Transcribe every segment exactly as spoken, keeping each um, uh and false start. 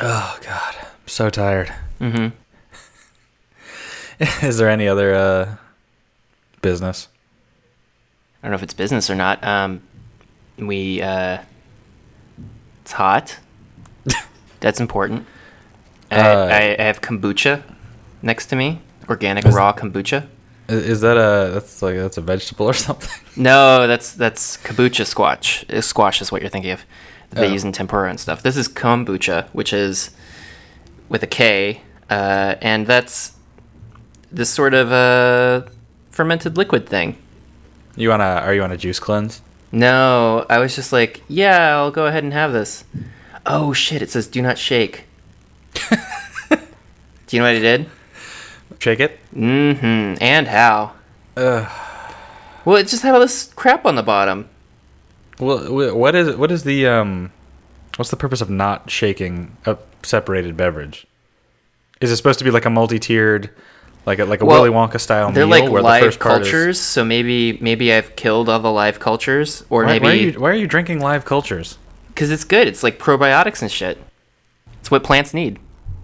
Oh God, I'm so tired. Mm-hmm. Is there any other uh, business? I don't know if it's business or not. Um, we, uh, it's hot. That's important. I, Uh, I, I have kombucha next to me. Organic Is- raw kombucha. Is, is that a that's like that's a vegetable or something? No, that's that's kombucha squash. Uh, Squash is what you're thinking of. That They Oh. use in tempura and stuff. This is kombucha, which is with a K, uh, and that's this sort of uh, fermented liquid thing. You on a are you on a juice cleanse? No, I was just like, yeah, I'll go ahead and have this. Oh shit! It says do not shake. Do you know what I did? Shake it. Mm-hmm. And how? Ugh. Well, it just had all this crap on the bottom. Well, wh- what is what is the um, what's the purpose of not shaking a separated beverage? Is it supposed to be like a multi-tiered, like a like a Well, Willy Wonka style They're meal like where the live first part is- cultures, so maybe maybe I've killed all the live cultures, or Why, why, are maybe you, why are you drinking live cultures? because it's good. It's like probiotics and shit. It's what plants need.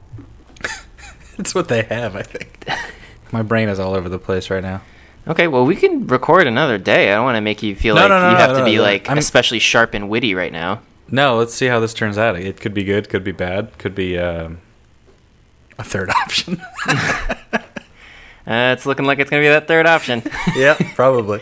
It's what they have, I think. My brain is all over the place right now. Okay, well we can record another day. I don't want to make you feel No, like no, no, you no, have no, to be no. like I'm- especially sharp and witty right now. No, let's see how this turns out. It could be good, could be bad, could be um, a third option. Uh, it's looking like it's gonna be that third option. Yeah, probably.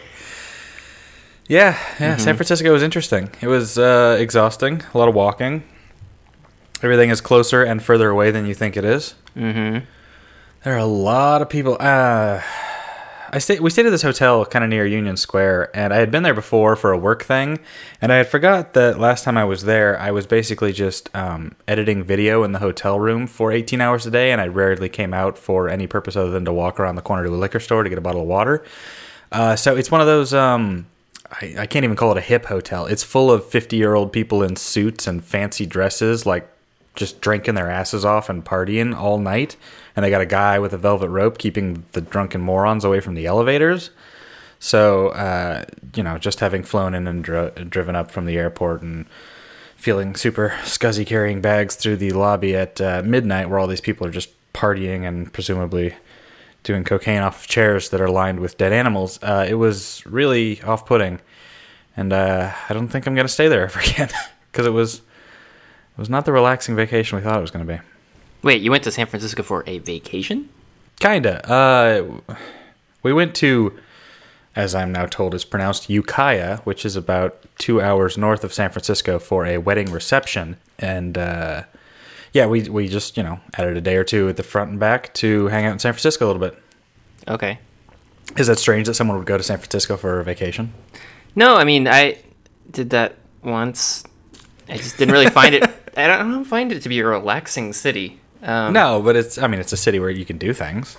Yeah, yeah. Mm-hmm. San Francisco was interesting. It was uh, exhausting. A lot of walking. Everything is closer and further away than you think it is. Mm-hmm. There are a lot of people. Uh, I stayed. We stayed at this hotel kind of near Union Square, and I had been there before for a work thing, and I had forgot that last time I was there, I was basically just um, editing video in the hotel room for eighteen hours a day, and I rarely came out for any purpose other than to walk around the corner to a liquor store to get a bottle of water. Uh, so it's one of those. Um, I, I can't even call it a hip hotel. It's full of fifty-year-old people in suits and fancy dresses, like just drinking their asses off and partying all night. And they got a guy with a velvet rope keeping the drunken morons away from the elevators. So, uh, you know, just having flown in and dri- driven up from the airport and feeling super scuzzy carrying bags through the lobby at uh, midnight where all these people are just partying and presumably doing cocaine off of chairs that are lined with dead animals. Uh, it was really off-putting. And uh, I don't think I'm going to stay there ever again because it was, it was not the relaxing vacation we thought it was going to be. Wait, you went to San Francisco for a vacation? Kinda. Uh, we went to, as I'm now told is pronounced, Ukiah, which is about two hours north of San Francisco for a wedding reception. And, uh, yeah, we we just, you know, added a day or two at the front and back to hang out in San Francisco a little bit. Okay. Is that strange that someone would go to San Francisco for a vacation? No, I mean I did that once. I just didn't really find it. I don't, I don't find it to be a relaxing city. Um, No, but it's, I mean, it's a city where you can do things.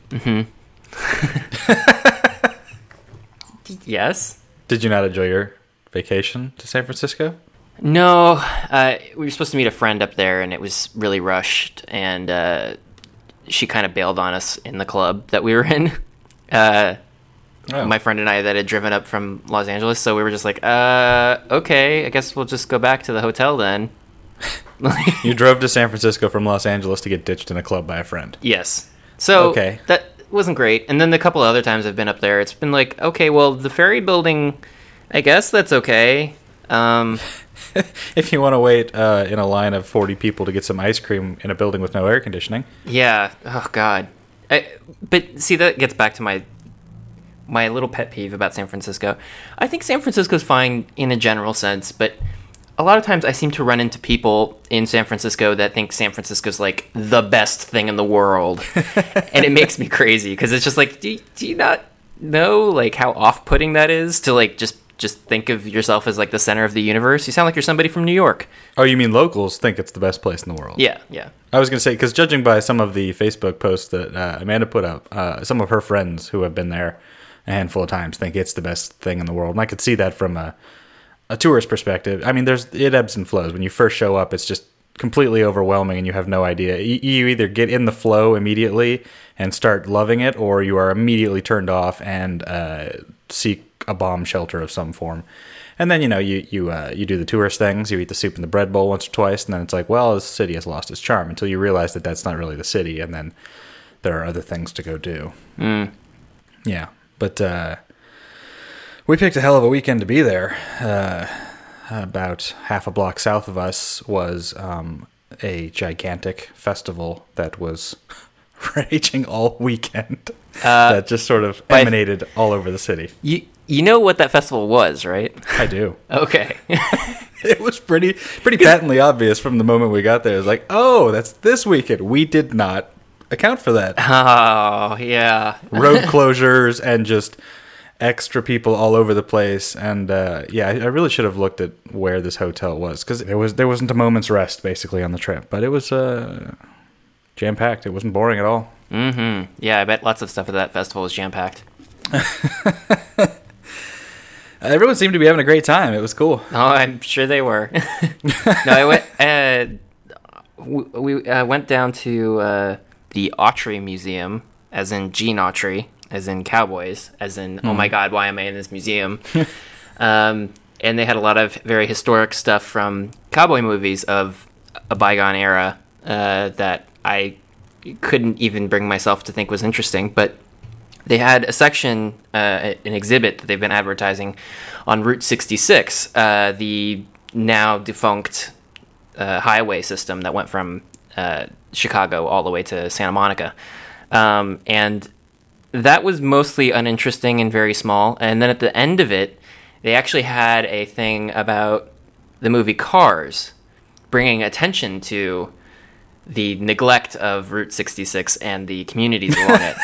Yes. Did you not enjoy your vacation to San Francisco? No, uh, we were supposed to meet a friend up there, and it was really rushed, and uh, she kind of bailed on us in the club that we were in. Uh, Oh. My friend and I that had driven up from Los Angeles, so we were just like, uh, okay, I guess we'll just go back to the hotel then. You drove to San Francisco from Los Angeles to get ditched in a club by a friend. Yes. So Okay. that wasn't great. And then the couple other times I've been up there, it's been like, okay, well, the ferry building, I guess that's okay. Um, If you want to wait uh, in a line of forty people to get some ice cream in a building with no air conditioning. yeah. Oh, God. I, but see, that gets back to my my little pet peeve about San Francisco. I think San Francisco's fine in a general sense, but a lot of times I seem to run into people in San Francisco that think San Francisco's like the best thing in the world. And it makes me crazy because it's just like, do, do you not know like how off-putting that is to like just just think of yourself as like the center of the universe? You sound like you're somebody from New York. Oh, you mean locals think it's the best place in the world? Yeah, yeah. I was going to say, because judging by some of the Facebook posts that uh, Amanda put up, uh, some of her friends who have been there a handful of times think it's the best thing in the world. And I could see that from a, a tourist perspective. I mean, there's it ebbs and flows. When you first show up, it's just completely overwhelming and you have no idea. You, you either get in the flow immediately and start loving it, or you are immediately turned off and uh, seek a bomb shelter of some form. And then, you know, you you uh, you do the tourist things. You eat the soup and the bread bowl once or twice, and then it's like, well, this city has lost its charm until you realize that that's not really the city, and then there are other things to go do. Mm. Yeah, but uh, we picked a hell of a weekend to be there. Uh, about half a block south of us was um, a gigantic festival that was raging all weekend. Uh, that just sort of emanated all over the city. You you know what that festival was, right? I do. Okay. It was pretty pretty patently obvious from the moment we got there. It was like, oh, that's this weekend. We did not account for that. Oh, yeah. Road closures and just extra people all over the place. And uh, yeah, I, I really should have looked at where this hotel was, because there was there wasn't a moment's rest basically on the trip. But it was uh, jam packed. It wasn't boring at all. Mm-hmm. Yeah, I bet lots of stuff at that festival was jam packed. Everyone seemed to be having a great time. It was cool. Oh, I'm sure they were. No, I went. Uh, we we uh, went down to uh, the Autry Museum, as in Gene Autry, as in cowboys, as in mm. oh my God, why am I in this museum? um, and they had a lot of very historic stuff from cowboy movies of a bygone era uh, that I couldn't even bring myself to think was interesting, but. They had a section, uh, an exhibit that they've been advertising on Route sixty-six, uh, the now defunct uh, highway system that went from uh, Chicago all the way to Santa Monica. Um, and that was mostly uninteresting and very small. And then at the end of it, they actually had a thing about the movie Cars, bringing attention to the neglect of Route sixty-six and the communities along it.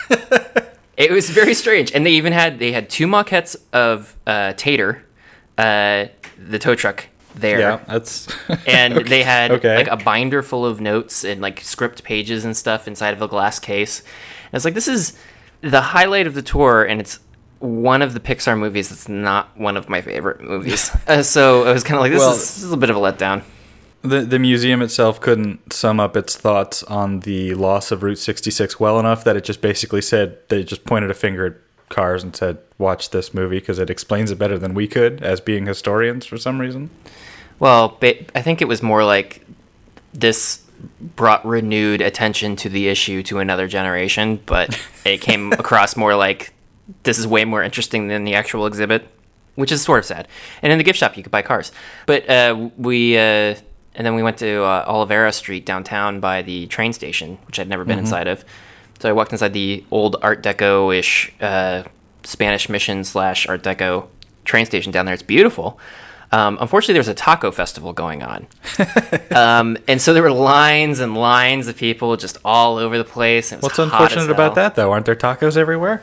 It was very strange, and they even had they had two maquettes of uh, Tater, uh, the tow truck there. Yeah, that's and okay. They had okay. like a binder full of notes and like script pages and stuff inside of a glass case. And it's like, this is the highlight of the tour, and it's one of the Pixar movies that's not one of my favorite movies. uh, so I was kind of like, this, well, is, this is a bit of a letdown. The the museum itself couldn't sum up its thoughts on the loss of Route sixty-six well enough that it just basically said, they just pointed a finger at Cars and said, watch this movie because it explains it better than we could as being historians for some reason. Well, I think it was more like this brought renewed attention to the issue to another generation, but it came across more like this is way more interesting than the actual exhibit, which is sort of sad. And in the gift shop, you could buy cars. But uh, we... Uh, And then we went to uh, Olivera Street downtown by the train station, which I'd never been mm-hmm. inside of. So I walked inside the old Art Deco-ish uh, Spanish Mission slash Art Deco train station down there. It's beautiful. Um, unfortunately, there was a taco festival going on. um, and so there were lines and lines of people just all over the place. And it was What's unfortunate about that, though? Aren't there tacos everywhere?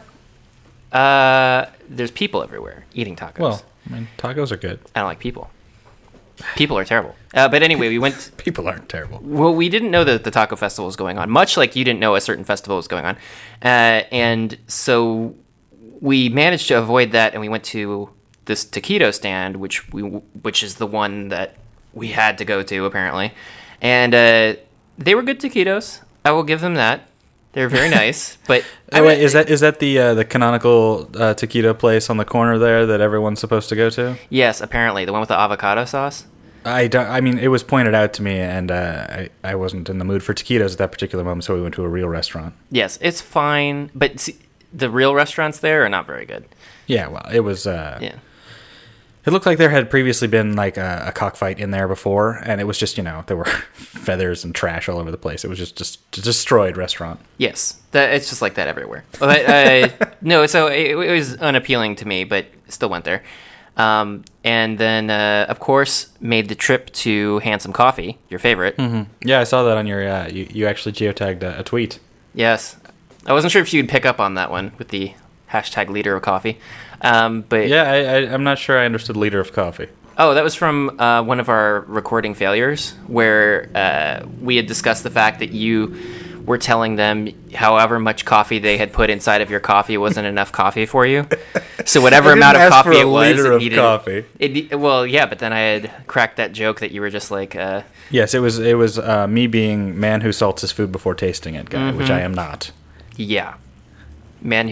Uh, there's people everywhere eating tacos. Well, I mean, tacos are good. I don't like people. People are terrible. Uh, but anyway, we went... People aren't terrible. Well, we didn't know that the taco festival was going on, much like you didn't know a certain festival was going on. Uh, and so we managed to avoid that, and we went to this taquito stand, which we which is the one that we had to go to, apparently. And uh, they were good taquitos. I will give them that. They're very nice. But oh, wait, is that is that the uh, the canonical uh, taquito place on the corner there that everyone's supposed to go to? Yes, apparently the one with the avocado sauce. I don't. I mean, it was pointed out to me, and uh, I I wasn't in the mood for taquitos at that particular moment, so we went to a real restaurant. Yes, it's fine, but see, the real restaurants there are not very good. Yeah, well, it was. Uh, yeah. It looked like there had previously been like a, a cockfight in there before, and it was just, you know, there were feathers and trash all over the place. It was just just a destroyed restaurant. Yes, that, it's just like that everywhere. But, uh, no, so it, it was unappealing to me, but still went there. Um, and then, uh, of course, made the trip to Handsome Coffee, your favorite. Mm-hmm. Yeah, I saw that on your, uh, you, you actually geotagged a, a tweet. Yes. I wasn't sure if you'd pick up on that one with the hashtag leader of coffee. Um, but yeah, I, I, I'm not sure I understood leader of coffee. Oh, that was from uh, one of our recording failures where uh, we had discussed the fact that you were telling them however much coffee they had put inside of your coffee wasn't enough coffee for you. So whatever amount of coffee it was, it needed coffee. It, well, yeah, but then I had cracked that joke that you were just like. Uh, yes, it was. It was uh, me being man who salts his food before tasting it, guy, mm-hmm. which I am not. Yeah, man who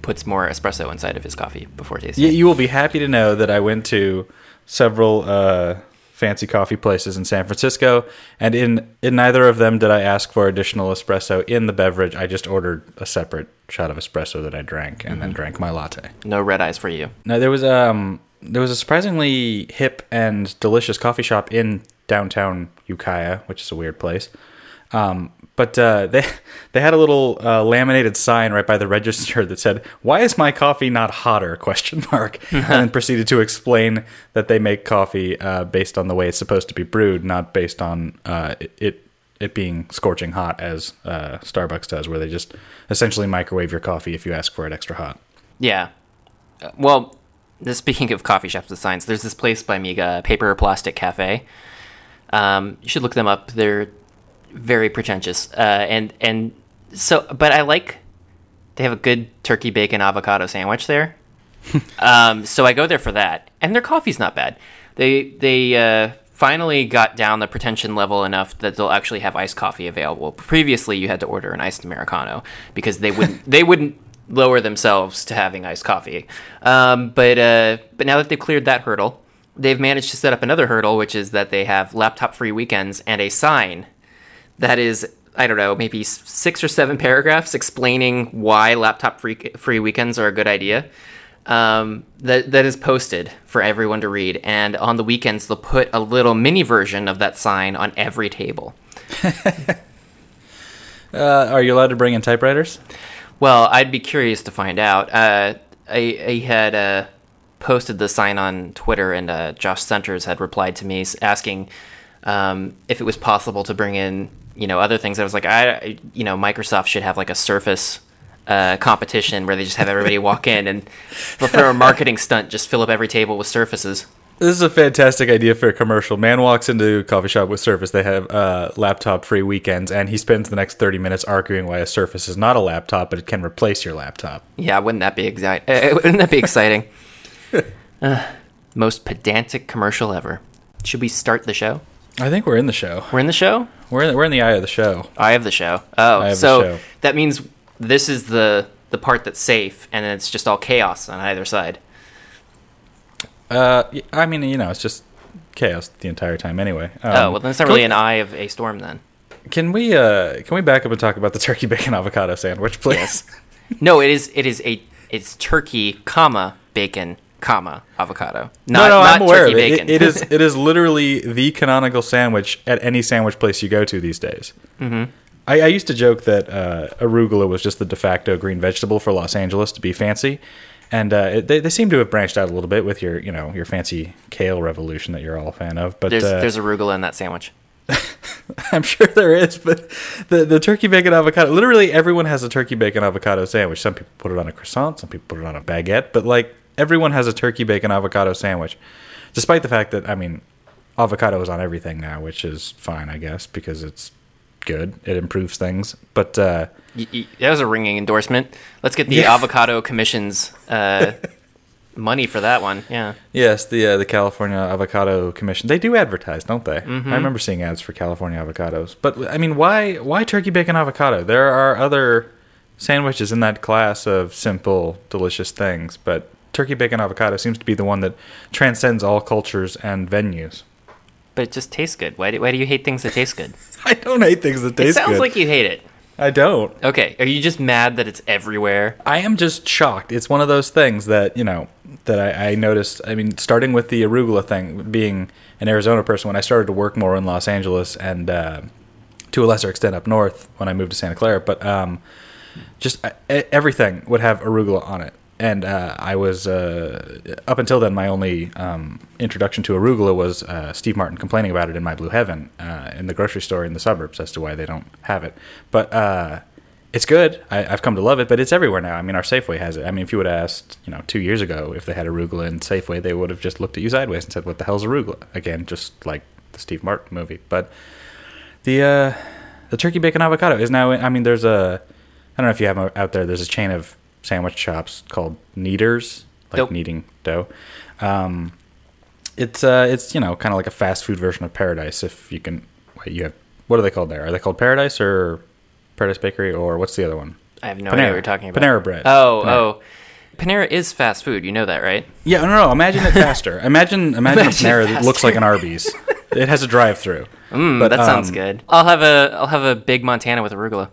puts more espresso inside of his coffee before tasting. You, it. you will be happy to know that I went to several uh, fancy coffee places in San Francisco, and in, in neither of them did I ask for additional espresso in the beverage. I just ordered a separate shot of espresso that I drank, and mm-hmm. then drank my latte. No red eyes for you. No, there was um there was a surprisingly hip and delicious coffee shop in downtown Ukiah, which is a weird place. Um, but uh, they they had a little uh, laminated sign right by the register that said, "Why is my coffee not hotter?" question mark, and then proceeded to explain that they make coffee uh, based on the way it's supposed to be brewed, not based on uh, it it being scorching hot as uh, Starbucks does, where they just essentially microwave your coffee if you ask for it extra hot. Yeah. Uh, well, this, speaking of coffee shops with signs, there's this place by me, uh, Paper or Plastic Cafe. Um, you should look them up. They're very pretentious, uh, and and so, but I like they have a good turkey bacon avocado sandwich there. um, so I go there for that, and their coffee's not bad. They they uh, finally got down the pretension level enough that they'll actually have iced coffee available. Previously, you had to order an iced Americano because they wouldn't they wouldn't lower themselves to having iced coffee. Um, but uh, but now that they've cleared that hurdle, they've managed to set up another hurdle, which is that they have laptop-free weekends and a sign that is, I don't know, maybe six or seven paragraphs explaining why laptop-free free weekends are a good idea. Um, that that is posted for everyone to read, and on the weekends they'll put a little mini version of that sign on every table. uh, are you allowed to bring in typewriters? Well, I'd be curious to find out. Uh, I, I had uh, posted the sign on Twitter, and uh, Josh Centers had replied to me asking um, if it was possible to bring in, you know, other things. I was like, I, you know, Microsoft should have like a Surface uh, competition where they just have everybody walk in and, for a marketing stunt, just fill up every table with Surfaces. This is a fantastic idea for a commercial. Man walks into a coffee shop with Surface. They have uh, laptop-free weekends, and he spends the next thirty minutes arguing why a Surface is not a laptop, but it can replace your laptop. Yeah, wouldn't that be exi- uh, wouldn't that be exciting? uh, most pedantic commercial ever. Should we start the show? I think we're in the show. We're in the show? We're in, we're in the eye of the show. Eye of the show. Oh, eye of so the show. That means this is the, the part that's safe, and it's just all chaos on either side. Uh, I mean, you know, it's just chaos the entire time anyway. Um, oh, well, then it's not really we, an eye of a storm then. Can we uh, can we back up and talk about the turkey bacon avocado sandwich, please? Yes. No, it is it is a it's turkey, comma, bacon, comma, avocado. Not, no, no, not I'm aware turkey of it. Bacon. It, it is it is literally the canonical sandwich at any sandwich place you go to these days. Mm-hmm. I, I used to joke that uh, arugula was just the de facto green vegetable for Los Angeles to be fancy. And uh, it, they they seem to have branched out a little bit with your you know your fancy kale revolution that you're all a fan of. But there's uh, there's arugula in that sandwich. I'm sure there is, but the the turkey bacon avocado. Literally everyone has a turkey bacon avocado sandwich. Some people put it on a croissant, some people put it on a baguette, but like everyone has a turkey bacon avocado sandwich. Despite the fact that I mean, avocado is on everything now, which is fine, I guess, because it's good. It improves things, but. Uh, Y- y- that was a ringing endorsement. Let's get the yeah. Avocado Commission's uh, money for that one. Yeah. Yes, the uh, the California Avocado Commission. They do advertise, don't they? Mm-hmm. I remember seeing ads for California avocados. But I mean, why why turkey bacon avocado? There are other sandwiches in that class of simple, delicious things, but turkey bacon avocado seems to be the one that transcends all cultures and venues. But it just tastes good. Why do, why do you hate things that taste good? I don't hate things that taste It sounds good. like you hate it. I don't. Okay, are you just mad that it's everywhere? I am just shocked. It's one of those things that, you know, that I, I noticed. I mean, starting with the arugula thing, being an Arizona person, when I started to work more in Los Angeles and uh, to a lesser extent up north when I moved to Santa Clara, but um, just uh, everything would have arugula on it. And uh, I was, uh, up until then, my only um, introduction to arugula was uh, Steve Martin complaining about it in My Blue Heaven uh, in the grocery store in the suburbs as to why they don't have it. But uh, it's good. I, I've come to love it, but it's everywhere now. I mean, our Safeway has it. I mean, if you would have asked, you know, two years ago if they had arugula in Safeway, they would have just looked at you sideways and said, what the hell's arugula? Again, just like the Steve Martin movie. But the uh, the turkey bacon avocado is now, I mean, there's a, I don't know if you have them out there, there's a chain of sandwich shops called Kneaders, like Nope. kneading dough. Um, it's uh, it's you know kind of like a fast food version of Paradise. If you can, wait, you have what are they called there? Are they called Paradise or Paradise Bakery or what's the other one? I have no Panera. idea what you're talking about. Panera Bread. Oh, Panera. oh. Panera is fast food. You know that, right? Yeah, no, no. Imagine it faster. Imagine, imagine, Imagine a Panera that faster. looks like an Arby's. It has a drive-through. Mm, But, that sounds um, good. I'll have a I'll have a big Montana with arugula.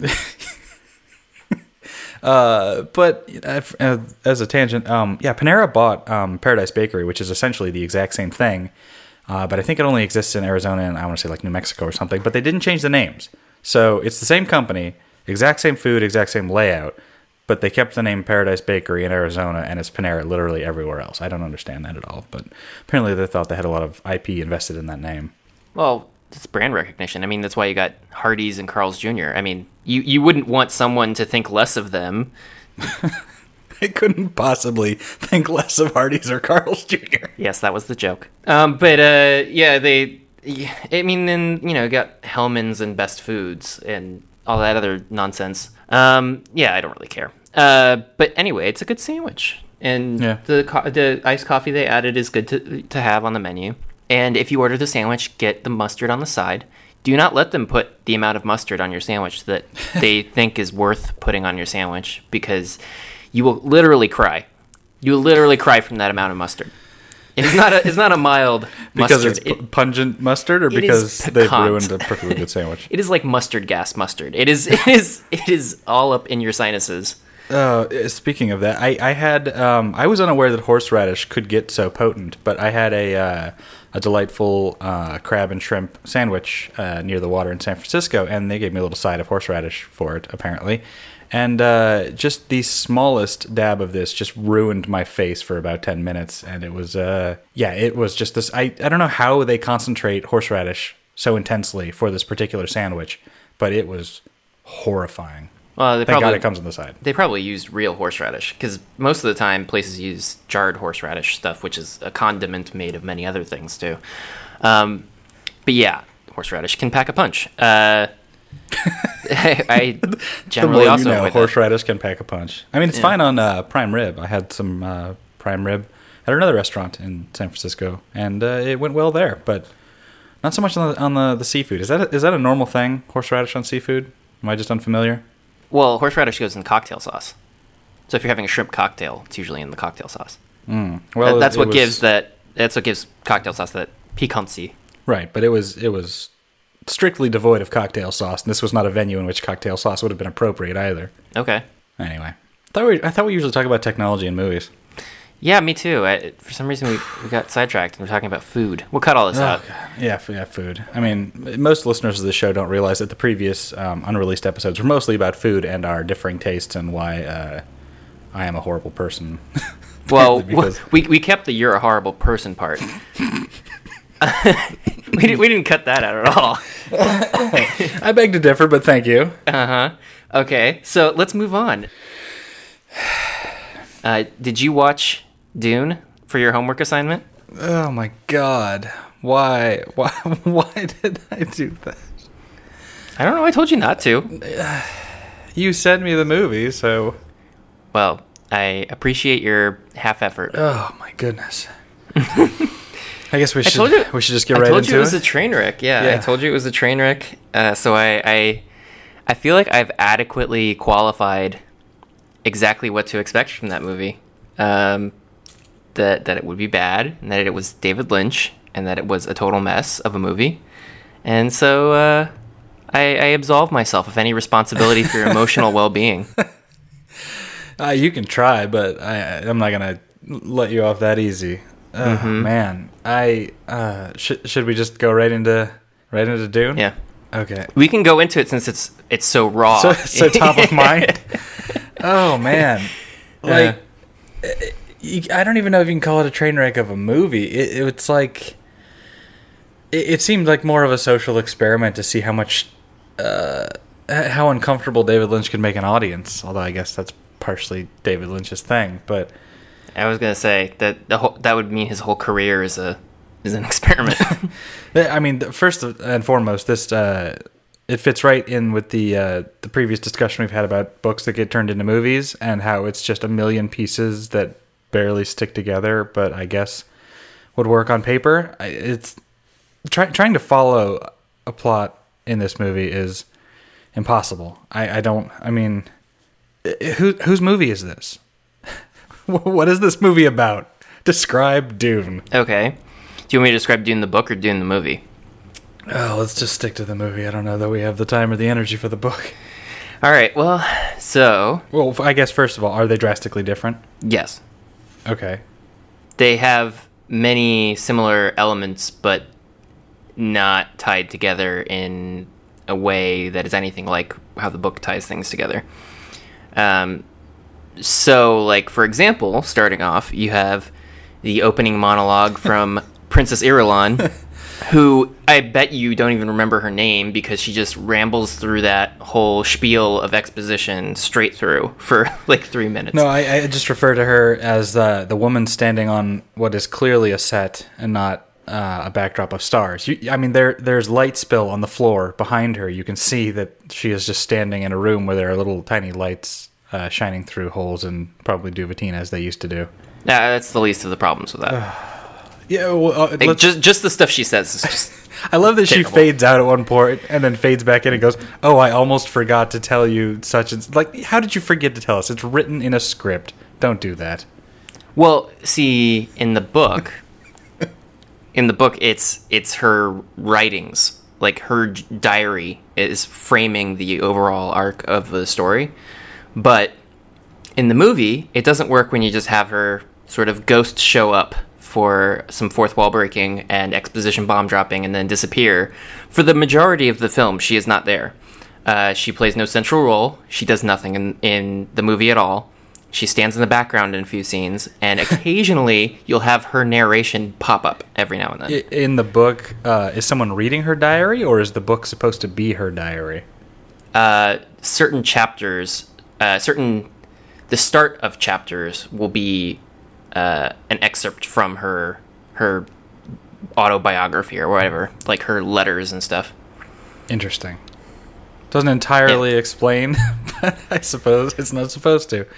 Uh, but uh, as a tangent, um, yeah, Panera bought um, Paradise Bakery, which is essentially the exact same thing. Uh, but I think it only exists in Arizona and I want to say like New Mexico or something. But they didn't change the names, so it's the same company, exact same food, exact same layout. But they kept the name Paradise Bakery in Arizona, and it's Panera literally everywhere else. I don't understand that at all. But apparently, they thought they had a lot of I P invested in that name. Well, it's brand recognition. I mean, that's why you got Hardee's and Carl's Junior I mean, you, you wouldn't want someone to think less of them. I couldn't possibly think less of Hardee's or Carl's Junior Yes, that was the joke. Um, but uh, yeah, they. I mean, then you know, you got Hellman's and Best Foods and all that other nonsense. Um, yeah, I don't really care. Uh, but anyway, it's a good sandwich, and Yeah. the co- the iced coffee they added is good to to have on the menu. And if you order the sandwich, get the mustard on the side. Do not let them put the amount of mustard on your sandwich that they think is worth putting on your sandwich, because you will literally cry. You will literally cry from that amount of mustard. It's not a it's not a mild Because mustard. it's p- It- pungent mustard, or it is because they've piquant. ruined a perfectly good sandwich? it is like mustard gas mustard. It is it is it is all up in your sinuses. Uh, speaking of that, I, I had um, I was unaware that horseradish could get so potent, but I had a uh, a delightful uh, crab and shrimp sandwich uh, near the water in San Francisco, and they gave me a little side of horseradish for it, apparently. And uh, just the smallest dab of this just ruined my face for about ten minutes, and it was uh, yeah, it was just this. I I don't know how they concentrate horseradish so intensely for this particular sandwich, but it was horrifying. Well, they Thank probably God it comes on the side. they probably used real horseradish, because most of the time places use jarred horseradish stuff, which is a condiment made of many other things too. Um, but yeah, horseradish can pack a punch. Uh, I The generally more also you know, avoid that. horseradish can pack a punch. I mean, it's Yeah. fine on uh, prime rib. I had some uh, prime rib at another restaurant in San Francisco, and uh, it went well there. But not so much on the, on the, the seafood. Is that a, is that a normal thing? Horseradish on seafood? Am I just unfamiliar? Well, horseradish goes in cocktail sauce. So if you're having a shrimp cocktail, it's usually in the cocktail sauce. Mm. Well, That- that's it what was- gives that. That's what gives cocktail sauce that piquancy. right. But it was it was strictly devoid of cocktail sauce, and this was not a venue in which cocktail sauce would have been appropriate either. Okay. Anyway, I thought we, I thought we usually talk about technology in movies. Yeah, me too. I, for some reason, we, we got sidetracked and we're talking about food. We'll cut all this out. Oh, God. Yeah, f- yeah, food. I mean, m- most listeners of the show don't realize that the previous um, unreleased episodes were mostly about food and our differing tastes and why uh, I am a horrible person. Well, because we we kept the "you're a horrible person" part. we didn't we didn't cut that out at all. I beg to differ, but thank you. Uh huh. Okay, so let's move on. Uh, did you watch Dune for your homework assignment? Oh my God, why, why, why did I do that? I don't know. I told you not to. You sent me the movie, so Well, I appreciate your half effort. oh my goodness. I guess we should told you- we should just get I right told into you it was it. a train wreck. Yeah, I Yeah. told you it was a train wreck. Uh, so I, I, I feel like I've adequately qualified exactly what to expect from that movie. Um, that that it would be bad, and that it was David Lynch, and that it was a total mess of a movie. And so uh, I, I absolve myself of any responsibility for your emotional well-being. Uh, you can try, but I, I'm not gonna let you off that easy. Oh, Mm-hmm. Man, I uh, should should we just go right into right into Dune? Yeah, Okay. we can go into it since it's it's so raw. So so top of mind. Oh man, like uh, you, I don't even know if you can call it a train wreck of a movie. It, it's like it, it seemed like more of a social experiment to see how much uh, how uncomfortable David Lynch could make an audience. Although I guess that's partially David Lynch's thing, but. I was gonna say that the whole, that would mean his whole career is a is an experiment. I mean, the- first and foremost, this uh, it fits right in with the uh, the previous discussion we've had about books that get turned into movies and how it's just a million pieces that barely stick together, but I guess would work on paper. I- It's try, trying to follow a plot in this movie is impossible. I, I don't. I mean, Who, whose movie is this? What is this movie about? Describe Dune. Okay. Do you want me to describe Dune the book or Dune the movie? Oh, let's just stick to the movie. I don't know that we have the time or the energy for the book. All right. Well, so... Well, I guess, first of all, are they drastically different? Yes. Okay. They have many similar elements, but not tied together in a way that is anything like how the book ties things together. Um, so, like, for example, starting off, you have the opening monologue from Princess Irulan, who I bet you don't even remember her name because she just rambles through that whole spiel of exposition straight through for like three minutes. No, I, I just refer to her as uh, the woman standing on what is clearly a set and not uh, a backdrop of stars. You, I mean, there there's light spill on the floor behind her. You can see that she is just standing in a room where there are little tiny lights uh, shining through holes in probably Duvetina, as they used to do. Yeah, that's the least of the problems with that. Yeah, well, uh, like, just just the stuff she says is just. I love that terrible. She fades out at one point and then fades back in and goes, "Oh, I almost forgot to tell you such and like. How did you forget to tell us? It's written in a script. Don't do that." Well, see, in the book, in the book, it's it's her writings, like her diary is framing the overall arc of the story. But in the movie, it doesn't work when you just have her sort of ghost show up for some fourth wall breaking and exposition bomb dropping and then disappear. For the majority of the film, she is not there. Uh, she plays no central role. She does nothing in, in the movie at all. She stands in the background in a few scenes, and occasionally you'll have her narration pop up every now and then. In the book, uh, is someone reading her diary, or is the book supposed to be her diary? Uh, certain chapters, uh, certain... The start of chapters will be Uh, an excerpt from her her autobiography or whatever, like her letters and stuff. Interesting. Doesn't entirely yeah. explain, but I suppose it's not supposed to.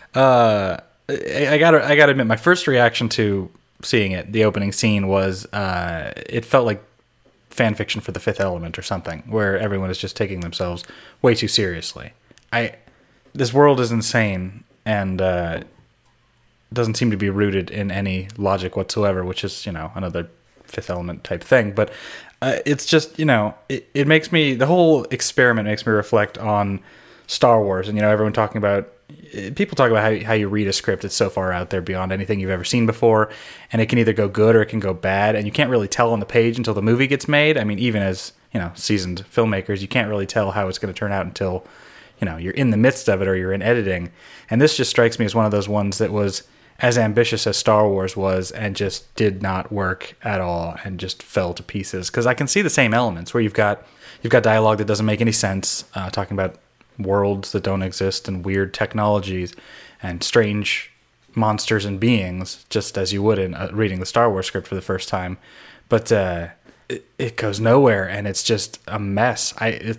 Uh, I, I gotta I gotta admit, my first reaction to seeing it, the opening scene, was uh, it felt like fan fiction for The Fifth Element or something, where everyone is just taking themselves way too seriously. I this world is insane and. Uh, doesn't seem to be rooted in any logic whatsoever, which is, you know, another Fifth Element type thing. But uh, it's just, you know, it, it makes me, the whole experiment makes me reflect on Star Wars. And, you know, everyone talking about, people talk about how, how you read a script. It's so far out there beyond anything you've ever seen before. And it can either go good or it can go bad. And you can't really tell on the page until the movie gets made. I mean, even as, you know, seasoned filmmakers, you can't really tell how it's going to turn out until, you know, you're in the midst of it or you're in editing. And this just strikes me as one of those ones that was as ambitious as Star Wars was and just did not work at all and just fell to pieces. Because I can see the same elements where you've got you've got dialogue that doesn't make any sense, uh, talking about worlds that don't exist and weird technologies and strange monsters and beings, just as you would in uh, reading the Star Wars script for the first time. But uh, it, it goes nowhere and it's just a mess. I, it,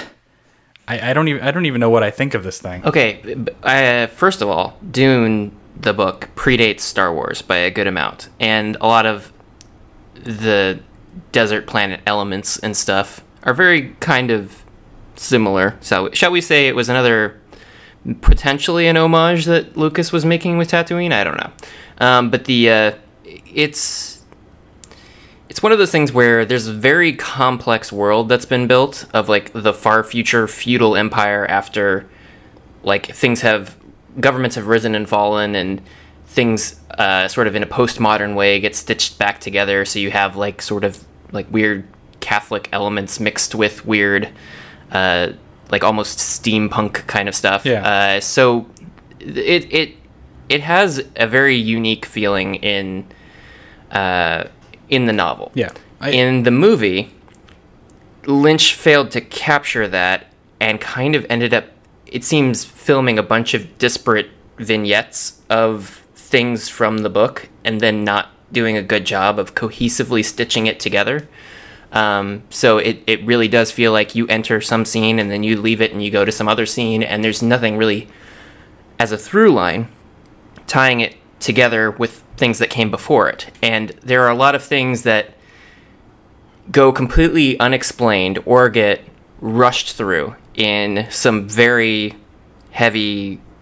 I I don't even I don't even know what I think of this thing. Okay, uh, first of all, Dune, the book, predates Star Wars by a good amount, and a lot of the desert planet elements and stuff are very kind of similar. So, shall we say it was another, potentially an homage that Lucas was making with Tatooine? I don't know. Um, but the uh, it's it's one of those things where there's a very complex world that's been built of like the far future feudal empire after like things have governments have risen and fallen and things uh, sort of in a postmodern way get stitched back together. So you have like sort of like weird Catholic elements mixed with weird, uh, like almost steampunk kind of stuff. Yeah. Uh, so it it it has a very unique feeling in uh, in the novel. Yeah. I, in the movie, Lynch failed to capture that and kind of ended up, it seems, filming a bunch of disparate vignettes of things from the book and then not doing a good job of cohesively stitching it together. Um, so it, it really does feel like you enter some scene and then you leave it and you go to some other scene and there's nothing really as a through line tying it together with things that came before it. And there are a lot of things that go completely unexplained or get rushed through in some very heavy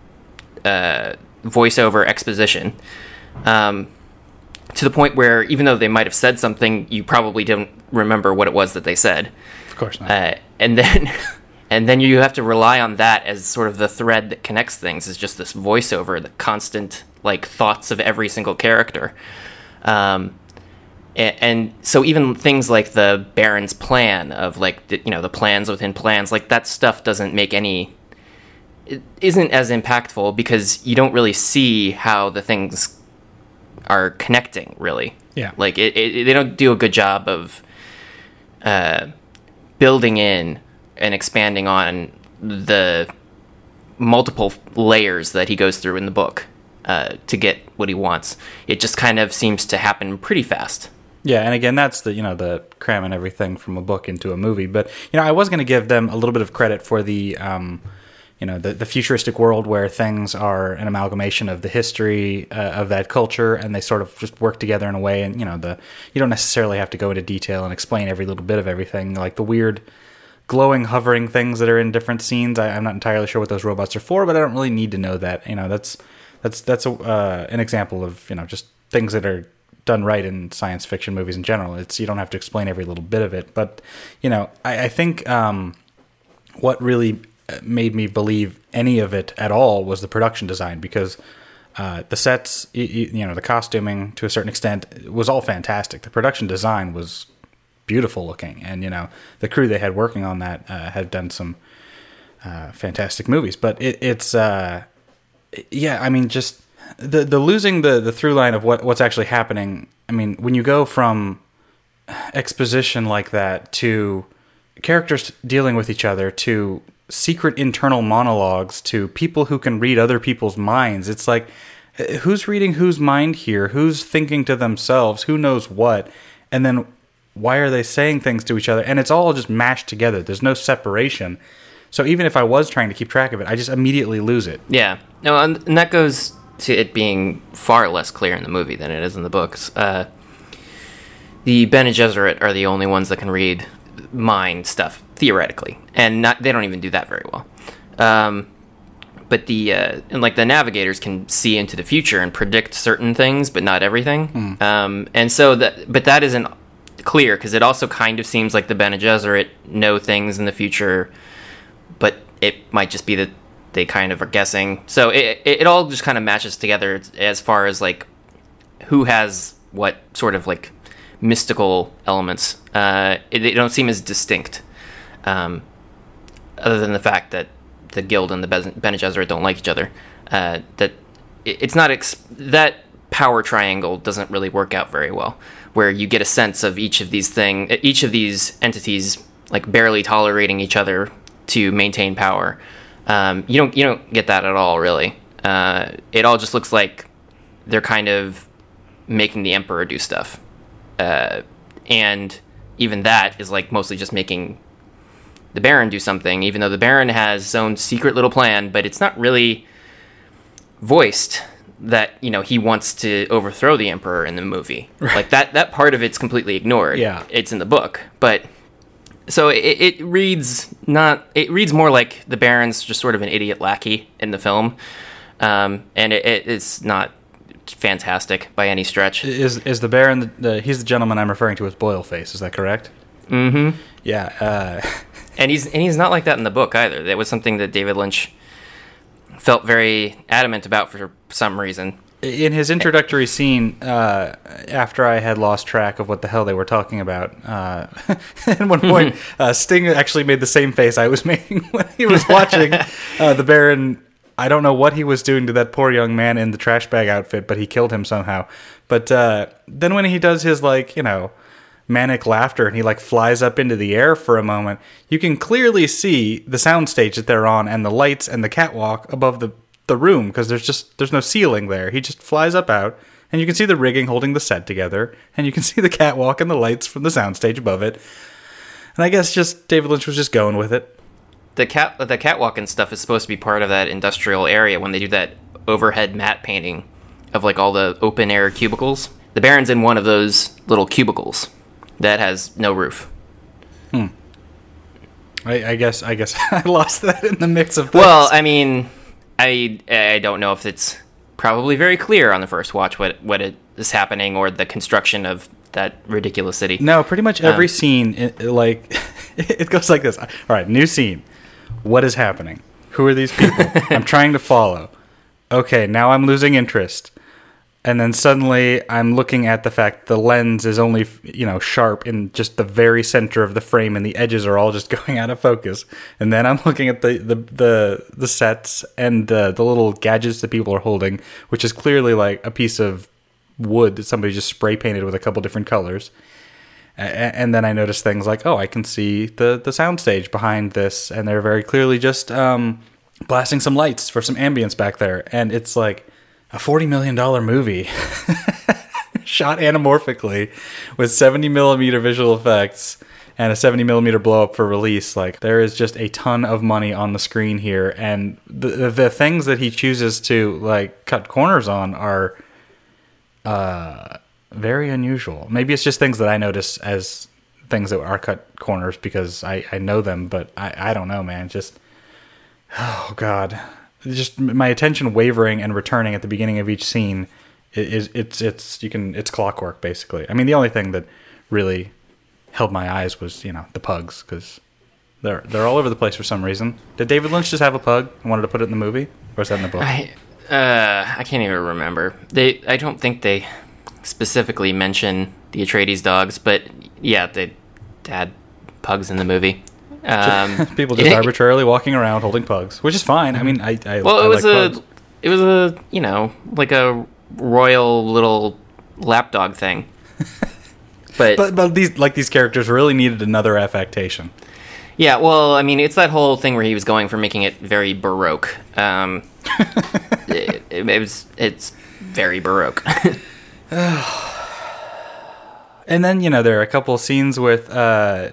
uh, voiceover exposition, um, to the point where even though they might have said something, you probably don't remember what it was that they said. Of course not. Uh, and then, and then you have to rely on that as sort of the thread that connects things. Is just this voiceover, the constant like thoughts of every single character. Um, and, and so even things like the Baron's plan of like the, you know the plans within plans, like that stuff doesn't make any. It isn't as impactful because you don't really see how the things are connecting, really. Yeah. Like, it, it, they don't do a good job of uh, building in and expanding on the multiple layers that he goes through in the book uh, to get what he wants. It just kind of seems to happen pretty fast. Yeah, and again, that's the, you know, the cramming everything from a book into a movie. But, you know, I was going to give them a little bit of credit for the... Um, you know, the, the futuristic world where things are an amalgamation of the history uh, of that culture, and they sort of just work together in a way. And, you know, the you don't necessarily have to go into detail and explain every little bit of everything. Like the weird glowing, hovering things that are in different scenes. I, I'm not entirely sure what those robots are for, but I don't really need to know that. You know, that's that's that's a, uh, an example of, you know, just things that are done right in science fiction movies in general. It's you don't have to explain every little bit of it. But, you know, I, I think um, what really made me believe any of it at all was the production design, because uh, the sets, you, you know, the costuming to a certain extent was all fantastic. The production design was beautiful looking, and you know, the crew they had working on that uh, had done some uh, fantastic movies. But it, it's, uh, yeah, I mean, just the the losing the the through line of what what's actually happening. I mean, when you go from exposition like that to characters dealing with each other to secret internal monologues to people who can read other people's minds. It's like, who's reading whose mind here? Who's thinking to themselves? Who knows what? And then why are they saying things to each other? And it's all just mashed together. There's no separation. So even if I was trying to keep track of it, I just immediately lose it. Yeah. No, and, and that goes to it being far less clear in the movie than it is in the books. Uh, the Bene Gesserit are the only ones that can read mind stuff, theoretically, and not they don't even do that very well. Um, but the uh, and like the navigators can see into the future and predict certain things, but not everything. Mm. Um, and so that, but that isn't clear because it also kind of seems like the Bene Gesserit know things in the future, but it might just be that they kind of are guessing. So it it, it all just kind of matches together as far as like who has what sort of like mystical elements. Uh, it, they don't seem as distinct, um, other than the fact that the Guild and the Bene Gesserit don't like each other. Uh, that it, it's not ex- that power triangle doesn't really work out very well, where you get a sense of each of these thing, each of these entities like barely tolerating each other to maintain power. Um, you don't you don't get that at all, really. Uh, it all just looks like they're kind of making the Emperor do stuff. Uh, and even that is like mostly just making the Baron do something, even though the Baron has his own secret little plan, but it's not really voiced that, you know, he wants to overthrow the Emperor in the movie. Right. Like that, that part of it's completely ignored. Yeah. It's in the book, but so it, it reads not, it reads more like the Baron's just sort of an idiot lackey in the film. Um, and it, it, it's not fantastic by any stretch. Is is the Baron the, the he's the gentleman I'm referring to as Boyleface, is that correct? Mm-hmm. Yeah. Uh, and he's and he's not like that in the book either. That was something that David Lynch felt very adamant about for some reason. In his introductory scene, uh, after I had lost track of what the hell they were talking about, uh, at one point, uh, Sting actually made the same face I was making when he was watching uh, the Baron. I don't know what he was doing to that poor young man in the trash bag outfit, but he killed him somehow. But uh, then when he does his, like, you know, manic laughter and he, like, flies up into the air for a moment, you can clearly see the soundstage that they're on and the lights and the catwalk above the, the room, because there's just there's no ceiling there. He just flies up out, and you can see the rigging holding the set together, and you can see the catwalk and the lights from the soundstage above it. And I guess just David Lynch was just going with it. The cat, the catwalk and stuff is supposed to be part of that industrial area when they do that overhead matte painting of like all the open air cubicles. The Baron's in one of those little cubicles that has no roof. Hmm. I, I guess I guess I lost that in the mix of things. Well, I mean, I I don't know if it's probably very clear on the first watch what what it is happening or the construction of that ridiculous city. No, pretty much every Um, scene, it, it, like, it goes like this. All right, new scene. What is happening? Who are these people? I'm trying to follow. Okay, now I'm losing interest. And then suddenly I'm looking at the fact the lens is only, you know, sharp in just the very center of the frame and the edges are all just going out of focus. And then I'm looking at the, the, the, the sets and the, the little gadgets that people are holding, which is clearly like a piece of wood that somebody just spray painted with a couple different colors. A- and then I notice things like, oh, I can see the, the soundstage behind this. And they're very clearly just um, blasting some lights for some ambience back there. And it's like a forty million dollars movie shot anamorphically with seventy millimeter visual effects and a seventy millimeter blow up for release. Like, there is just a ton of money on the screen here. And the, the, the things that he chooses to like cut corners on are uh, very unusual. Maybe it's just things that I notice as things that are cut corners because I, I know them, but I, I don't know, man. Just, oh God. Just my attention wavering and returning at the beginning of each scene is it's it's you can it's clockwork basically. I mean, the only thing that really held my eyes was, you know, the pugs, because they're they're all over the place for some reason. Did David Lynch just have a pug and wanted to put it in the movie, or is that in the book? I uh, I can't even remember. They I don't think they specifically mention the Atreides dogs, but yeah, they had pugs in the movie. Um, People just arbitrarily walking around holding pugs, which is fine. I mean, I, I well, it I was like a pugs. it was a you know like a royal little lapdog thing, but, But but these like these characters really needed another affectation. yeah, well, I mean, it's that whole thing where he was going for making it very baroque. Um, it, it, it was it's very baroque. And then, you know, there are a couple of scenes with, uh,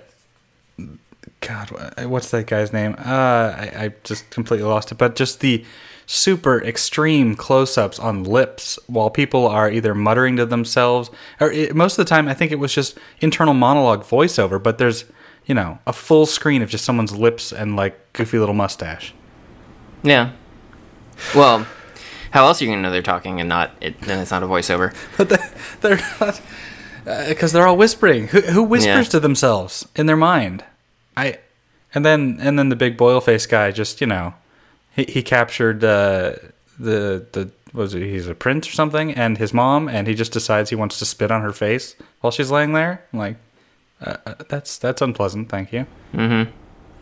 God, what's that guy's name? Uh, I, I just completely lost it. But just the super extreme close-ups on lips while people are either muttering to themselves, or it, most of the time I think it was just internal monologue voiceover, but there's, you know, a full screen of just someone's lips and, like, goofy little mustache. Yeah. Well, how else are you going to know they're talking and not, it, then it's not a voiceover? But they're, they're not... Because uh, they're all whispering. Who, who whispers Yeah. to themselves in their mind? I, and then and then the big boil face guy just, you know, he he captured uh, the the what was it? He's a prince or something, and his mom, and he just decides he wants to spit on her face while she's laying there. I'm like, uh, that's that's unpleasant. Thank you. Mm-hmm.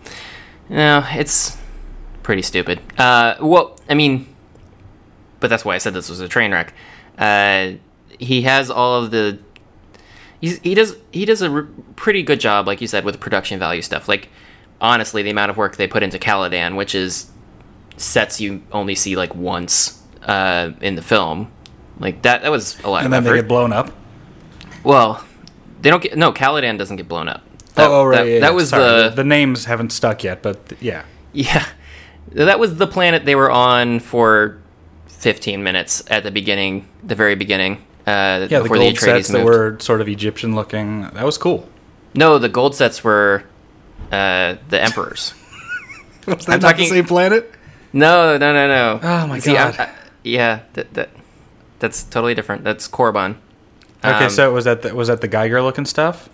No, it's pretty stupid. Uh, well, I mean, but that's why I said this was a train wreck. Uh, he has all of the. He's, he does he does a r- pretty good job, like you said, with the production value stuff. Like, honestly, the amount of work they put into Caladan, which is sets you only see like once uh, in the film, like that that was a lot And of then effort. they get blown up. Well, they don't get no Caladan doesn't get blown up. That, oh, oh, right. That, yeah, that yeah. was Sorry, the the names haven't stuck yet, but th- yeah. yeah, that was the planet they were on for fifteen minutes at the beginning, the very beginning. Uh, Yeah, the before gold the Atreides sets that moved. were sort of Egyptian looking. That was cool. No, the gold sets were uh, the emperors. Was that I'm not talking- the same planet? No, no, no, no. Oh my See, I'm- God. I, yeah, that, that that's totally different. That's Korriban. Okay, Um, so was that the, was that the Geiger looking stuff?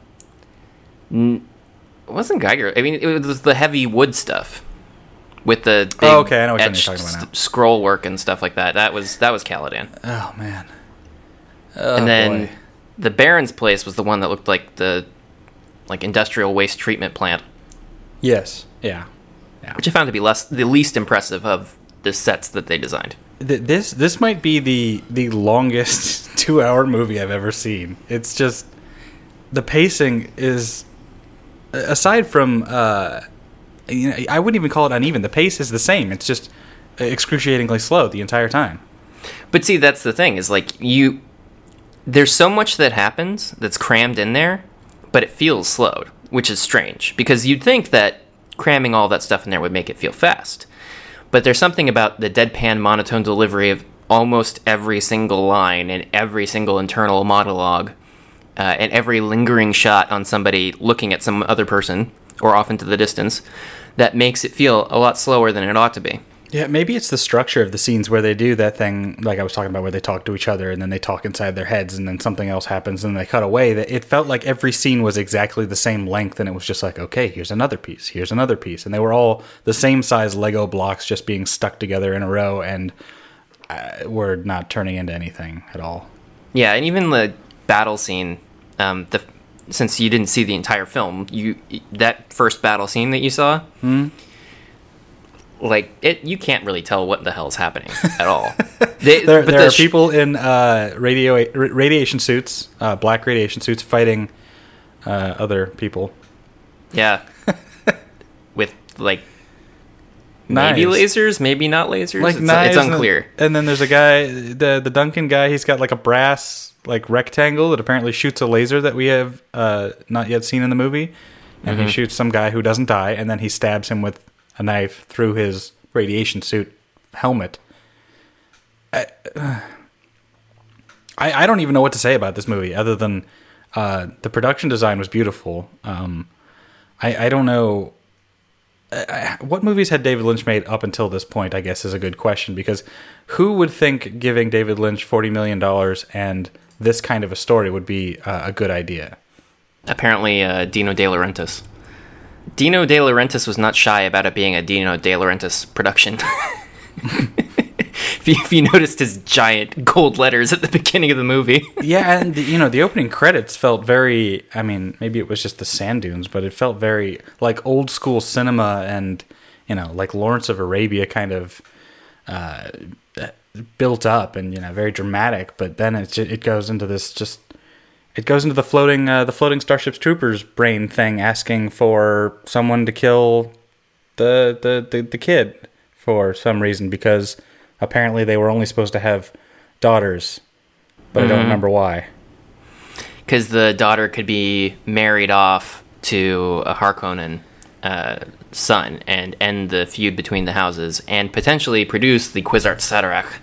It wasn't Geiger. I mean, it was the heavy wood stuff with the big Oh, okay, I know what you're etched talking about now. s- scroll work and stuff like that. That was that was Caladan. Oh man. Oh, and then boy. the Baron's place was the one that looked like the like industrial waste treatment plant, Yes. Yeah. Yeah. which I found to be less the least impressive of the sets that they designed. Th- This this might be the the longest two hour movie I've ever seen. It's just the pacing is, aside from uh, you know, I wouldn't even call it uneven. The pace is the same. It's just excruciatingly slow the entire time. But see, that's the thing is like you. There's so much that happens that's crammed in there, but it feels slowed, which is strange because you'd think that cramming all that stuff in there would make it feel fast. But there's something about the deadpan monotone delivery of almost every single line and every single internal monologue uh, and every lingering shot on somebody looking at some other person or off into the distance that makes it feel a lot slower than it ought to be. Yeah, maybe it's the structure of the scenes where they do that thing, like I was talking about, where they talk to each other and then they talk inside their heads and then something else happens and they cut away. That it felt like every scene was exactly the same length and it was just like, okay, here's another piece, here's another piece. And they were all the same size Lego blocks just being stuck together in a row and uh, were not turning into anything at all. Yeah, and even the battle scene, um, the since you didn't see the entire film, you that first battle scene that you saw... Hmm? Like, it, you can't really tell what the hell's happening at all. They, there but there the are sh- people in uh, radio radiation suits, uh, black radiation suits, fighting uh, other people. Yeah. With, like, maybe Knives. lasers, maybe not lasers. Like it's, knives, it's unclear. And, and then there's a guy, the the Duncan guy, he's got like a brass like rectangle that apparently shoots a laser that we have uh, not yet seen in the movie. And Mm-hmm. he shoots some guy who doesn't die, and then he stabs him with a knife through his radiation suit helmet. I, uh, I, I don't even know what to say about this movie other than uh, the production design was beautiful. Um, I, I don't know... I, what movies had David Lynch made up until this point, I guess, is a good question, because who would think giving David Lynch forty million dollars and this kind of a story would be uh, a good idea? Apparently, uh, Dino De Laurentiis. Dino De Laurentiis was not shy about it being a Dino De Laurentiis production. if, you, if you noticed his giant gold letters at the beginning of the movie. Yeah, and the, you know, the opening credits felt very, I mean, maybe it was just the sand dunes, but it felt very like old school cinema and, you know, like Lawrence of Arabia kind of uh, built up and, you know, very dramatic. But then it, it goes into this just, it goes into the floating, uh, the floating Starship Troopers brain thing, asking for someone to kill the, the, the, the kid for some reason, because apparently they were only supposed to have daughters, but mm-hmm. I don't remember why. Because the daughter could be married off to a Harkonnen uh, son and end the feud between the houses and potentially produce the Kwisatz Haderach.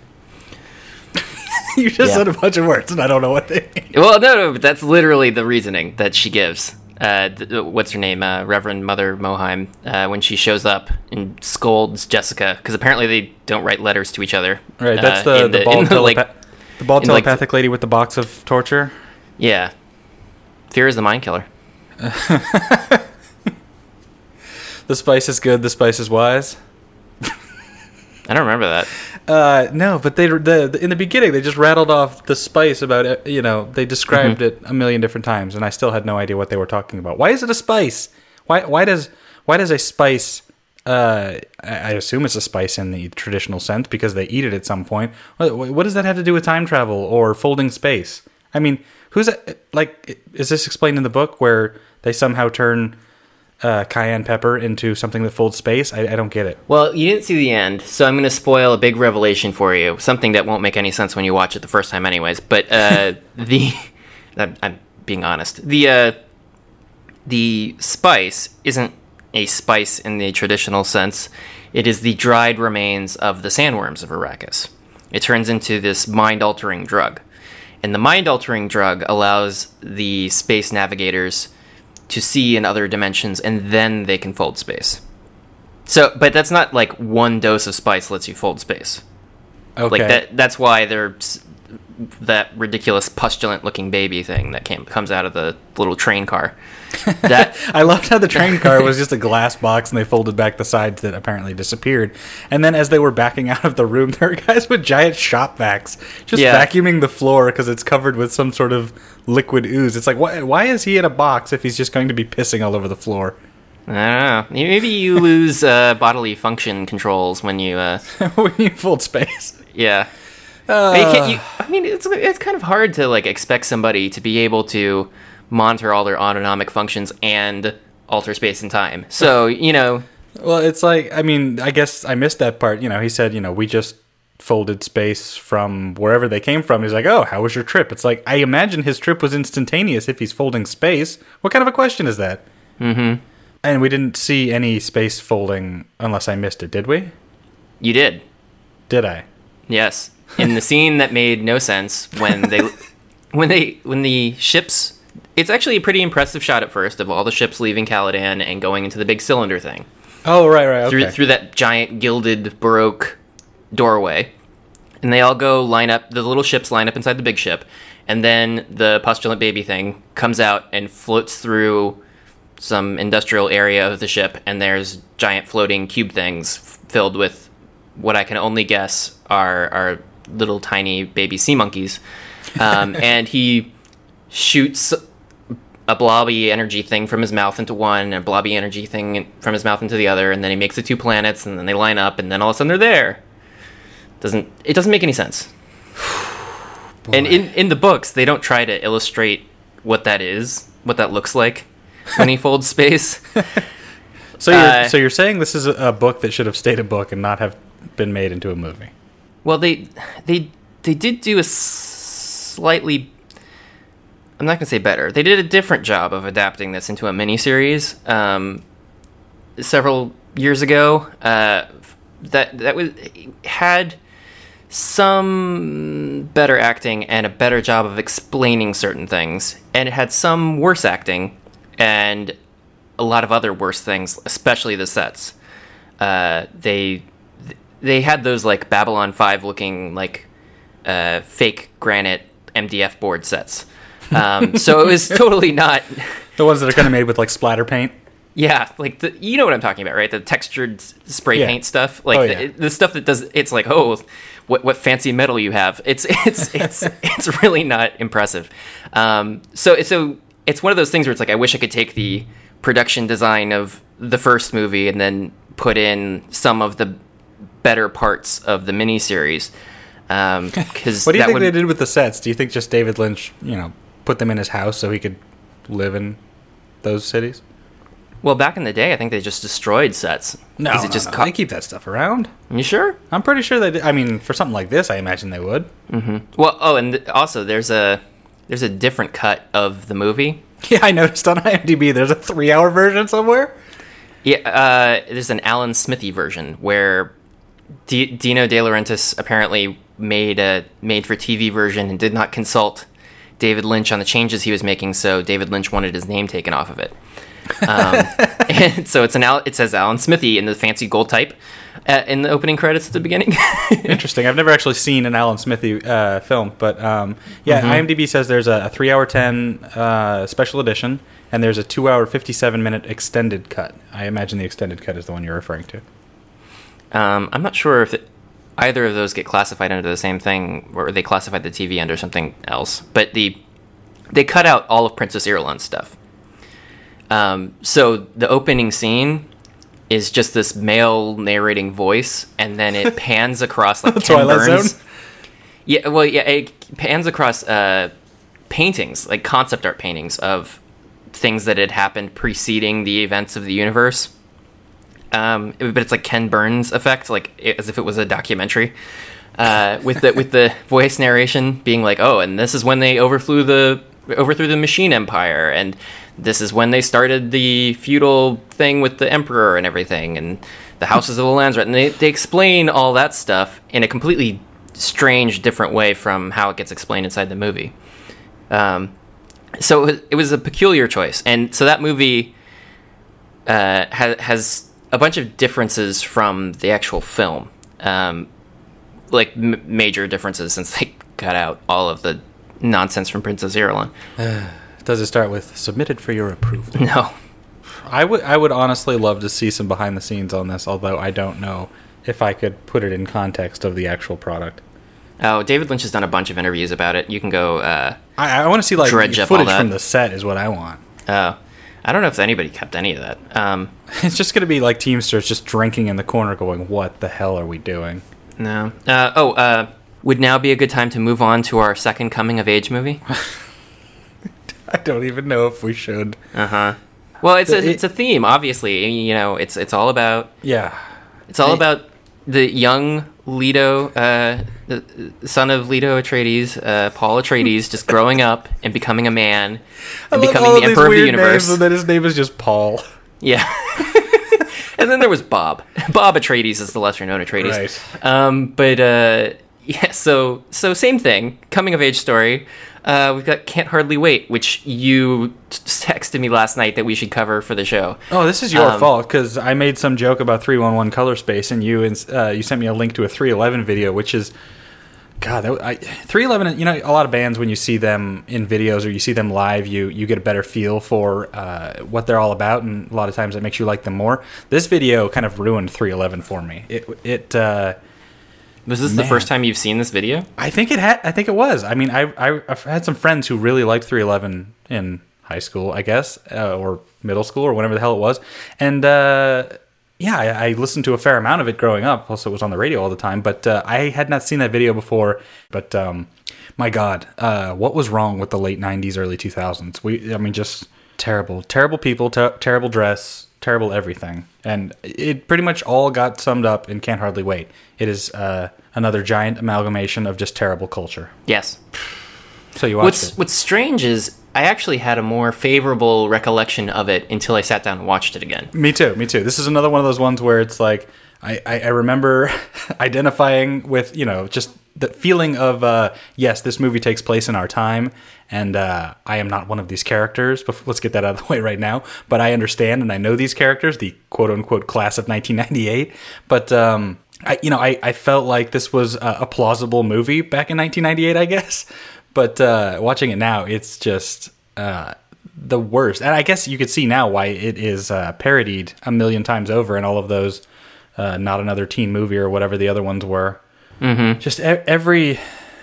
You just yeah. said a bunch of words, and I don't know what they mean. Well, no, no, but that's literally the reasoning that she gives. Uh, th- what's her name? Uh, Reverend Mother Moheim, uh, when she shows up and scolds Jessica, because apparently they don't write letters to each other. Right, that's uh, the, the, the bald, the, like, telepa- the bald telepathic like, lady with the box of torture. Yeah. Fear is the mind killer. The spice is good, the spice is wise. I don't remember that. Uh, no, but they the, the in the beginning they just rattled off the spice about it. You know, they described mm-hmm. it a million different times, and I still had no idea what they were talking about. Why is it a spice? Why why does why does a spice? Uh, I assume it's a spice in the traditional sense because they eat it at some point. What, what does that have to do with time travel or folding space? I mean, who's like? Is this explained in the book where they somehow turn Uh, cayenne pepper into something that folds space? I, I don't get it. Well, you didn't see the end, so I'm going to spoil a big revelation for you. Something that won't make any sense when you watch it the first time anyways. But uh, the... I'm, I'm being honest. The, uh, the spice isn't a spice in the traditional sense. It is the dried remains of the sandworms of Arrakis. It turns into this mind-altering drug. And the mind-altering drug allows the space navigators to see in other dimensions, and then they can fold space. So, but that's not like one dose of spice lets you fold space. Okay. Like that. That's why there's that ridiculous pustulant-looking baby thing that came, comes out of the little train car. That I loved how the train car was just a glass box, and they folded back the sides that apparently disappeared. And then as they were backing out of the room, there were guys with giant shop vacs just Yeah. vacuuming the floor because it's covered with some sort of liquid ooze. It's like, why, why is he in a box if he's just going to be pissing all over the floor? I don't know. Maybe you lose uh, bodily function controls when you. Uh, When you fold space. yeah. Uh, You can't- you- I mean, it's it's kind of hard to like expect somebody to be able to monitor all their autonomic functions and alter space and time. So, you know... Well, it's like, I mean, I guess I missed that part. You know, he said, you know, we just folded space from wherever they came from. He's like, oh, how was your trip? It's like, I imagine his trip was instantaneous if he's folding space. What kind of a question is that? Mm-hmm. And we didn't see any space folding unless I missed it, did we? You did. Did I? Yes. In the scene that made no sense when they... when they... When the ships... It's actually a pretty impressive shot at first of all the ships leaving Caladan and going into the big cylinder thing. Oh, right, right, okay. through through that giant gilded Baroque doorway. And they all go line up, the little ships line up inside the big ship, and then the postulant baby thing comes out and floats through some industrial area of the ship, and there's giant floating cube things filled with what I can only guess are, are little tiny baby sea monkeys. Um, and he shoots a blobby energy thing from his mouth into one, and a blobby energy thing from his mouth into the other, and then he makes the two planets, and then they line up, and then all of a sudden they're there. Doesn't it doesn't make any sense. And in, in the books, they don't try to illustrate what that is, what that looks like when he folds space. So you're, Uh, so you're saying this is a, a book that should have stayed a book and not have been made into a movie? Well, they they they did do a slightly, I'm not going to say better. They did a different job of adapting this into a miniseries um, several years ago. Uh, that that was had some better acting and a better job of explaining certain things, and it had some worse acting and a lot of other worse things, especially the sets. Uh, they they had those like Babylon five looking like uh, fake granite M D F board sets. Um, so it was totally not The ones that are kind of made with like splatter paint? yeah, like the, you know what I'm talking about, right? The textured s- spray Yeah. paint stuff, like Oh, the, yeah. the stuff that does. It's like, oh, what what fancy metal you have? It's it's it's it's really not impressive. Um, so so it's one of those things where it's like, I wish I could take the production design of the first movie and then put in some of the better parts of the miniseries. Um, because What do you that think would, they did with the sets? Do you think just David Lynch, you know, put them in his house so he could live in those cities? well, back in the day, I think they just destroyed sets. No, Is it no, just no. co- They keep that stuff around. You sure? I'm pretty sure they did. I mean, for something like this, I imagine they would. Well, oh, and th- also there's a there's a different cut of the movie. Yeah, I noticed on IMDb there's a three-hour version somewhere. Yeah, uh, there's an Alan Smithy version where D- Dino De Laurentiis apparently made a made-for-T V version and did not consult David Lynch on the changes he was making, so David Lynch wanted his name taken off of it. Um, and so it's an Al- it says Alan Smithy in the fancy gold type uh, in the opening credits at the beginning. Interesting. I've never actually seen an Alan Smithy uh, film, but um, yeah, IMDb says there's a, a three-hour ten uh, special edition, and there's a two-hour fifty-seven minute extended cut. I imagine the extended cut is the one you're referring to. Um, I'm not sure if it, either of those get classified under the same thing, or they classified the T V under something else. But the they cut out all of Princess Irulan's stuff. Um, so the opening scene is just this male narrating voice, and then it pans across like Ken Twilight Burns. Zone? Yeah, well, yeah, it pans across uh, paintings, like concept art paintings of things that had happened preceding the events of the universe. Um, but it's like Ken Burns effect, like it, as if it was a documentary, uh, with the with the voice narration being like, oh, and this is when they overthrew the overthrew the Machine Empire, and this is when they started the feudal thing with the Emperor and everything, and the houses of the Landsrat, and they they explain all that stuff in a completely strange, different way from how it gets explained inside the movie. Um, so it was, it was a peculiar choice, and so that movie uh, ha- has a bunch of differences from the actual film, um, like m- major differences, since they cut out all of the nonsense from Princess Irulan. Does it start with submitted for your approval? No. I would I would honestly love to see some behind the scenes on this, although I don't know if I could put it in context of the actual product. Oh, David Lynch has done a bunch of interviews about it. You can go. Uh, I, I want to see like Dredge up all footage that. from the set is what I want. oh, I don't know if anybody kept any of that. Um, It's just going to be like Teamsters just drinking in the corner going, what the hell are we doing? no. Uh, oh, uh, would now be a good time to move on to our second coming of age movie? I don't even know if we should. Uh huh. Well, it's a It- it's a theme, obviously. You know, it's it's all about Yeah. it's all I- about the young Leto, uh, the son of Leto Atreides, uh, Paul Atreides, just growing up and becoming a man I and love becoming all the these emperor of the weird universe. names, and then his name is just Paul. Yeah. And then there was Bob. Bob Atreides is the lesser known Atreides. Right. Um, but uh, yeah, so so same thing, coming of age story. Uh, we've got Can't Hardly Wait, which you t- texted me last night that we should cover for the show. Oh, this is your Um, fault, because I made some joke about three one one Color Space, and you uh, you sent me a link to a three eleven video, which is, God, that, I, three eleven, you know, a lot of bands, when you see them in videos or you see them live, you, you get a better feel for uh, what they're all about, and a lot of times it makes you like them more. This video kind of ruined three eleven for me. It... it uh, Was this Man. the first time you've seen this video? I think it had. I think it was. I mean, I, I I've had some friends who really liked three eleven in high school, I guess, uh, or middle school, or whenever the hell it was. And uh, yeah, I, I listened to a fair amount of it growing up. Also, it was on the radio all the time. But uh, I had not seen that video before. But um, my God, uh, what was wrong with the late nineties, early two thousands? We, I mean, just terrible, terrible people, ter- terrible dress. Terrible everything. And it pretty much all got summed up in Can't Hardly Wait. It is uh, another giant amalgamation of just terrible culture. Yes. So you watched What's it. What's strange is I actually had a more favorable recollection of it until I sat down and watched it again. Me too, me too. This is another one of those ones where it's like, I, I, I remember identifying with, you know, just the feeling of, uh, yes, this movie takes place in our time, and uh, I am not one of these characters. But let's get that out of the way right now. But I understand and I know these characters, the quote-unquote class of nineteen ninety-eight. But, um, I, you know, I, I felt like this was a, a plausible movie back in nineteen ninety-eight, I guess. But uh, watching it now, it's just uh, the worst. And I guess you could see now why it is uh, parodied a million times over in all of those uh, Not Another Teen Movie or whatever the other ones were. Mm-hmm. Just e- every...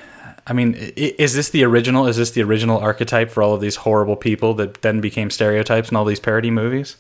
I mean, is this the original? Is this the original archetype for all of these horrible people that then became stereotypes in all these parody movies?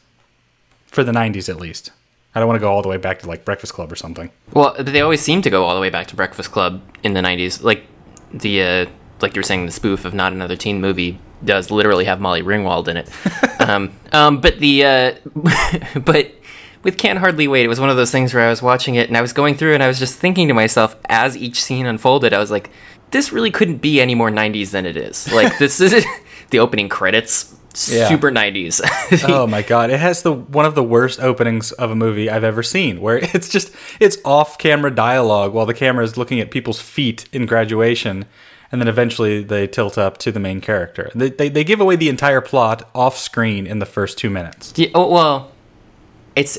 For the nineties, at least. I don't want to go all the way back to, like, Breakfast Club or something. Well, they always seem to go all the way back to Breakfast Club in the nineties. Like, the... Uh, like you were saying, the spoof of Not Another Teen Movie does literally have Molly Ringwald in it. um, um, but the... Uh, but... With Can't Hardly Wait, it was one of those things where I was watching it and I was going through and I was just thinking to myself as each scene unfolded, I was like, this really couldn't be any more nineties than it is. Like, this is the opening credits, Yeah. super nineties. Oh my God. It has the one of the worst openings of a movie I've ever seen, where it's just, it's off-camera dialogue while the camera is looking at people's feet in graduation, and then eventually they tilt up to the main character. They, they, they give away the entire plot off-screen in the first two minutes. Yeah, oh, well, it's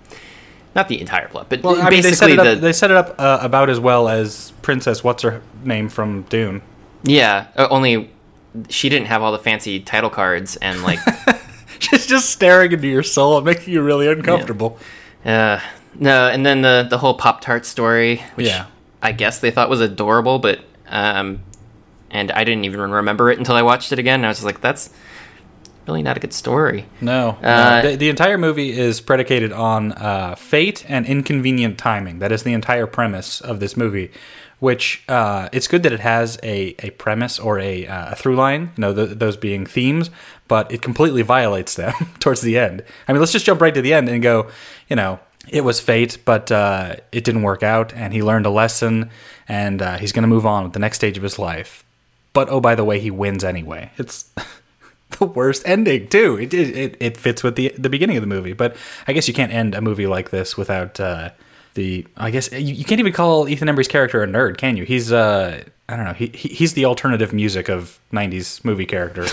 not the entire plot, but Well, I mean, they set basically it up, the they set it up uh, about as well as Princess What's-Her-Name from Dune. yeah. uh, Only she didn't have all the fancy title cards and like She's just staring into your soul and making you really uncomfortable. uh, no, and then the the whole Pop Tart story, which Yeah. I guess they thought was adorable, but um, and I didn't even remember it until I watched it again. And I was just like, that's really not a good story. No, Uh, no. The, the entire movie is predicated on uh, fate and inconvenient timing. That is the entire premise of this movie. Which uh, it's good that it has a, a premise or a, uh, a through line, you know, th- those being themes, but it completely violates them towards the end. I mean, let's just jump right to the end and go, you know, it was fate, but uh, it didn't work out, and he learned a lesson, and uh, he's going to move on with the next stage of his life. But oh, by the way, he wins anyway. It's the worst ending too. It it it fits with the the beginning of the movie, but I guess you can't end a movie like this without uh, the. I guess you, you can't even call Ethan Embry's character a nerd, can you? He's uh I don't know. He, he he's the alternative music of nineties movie characters.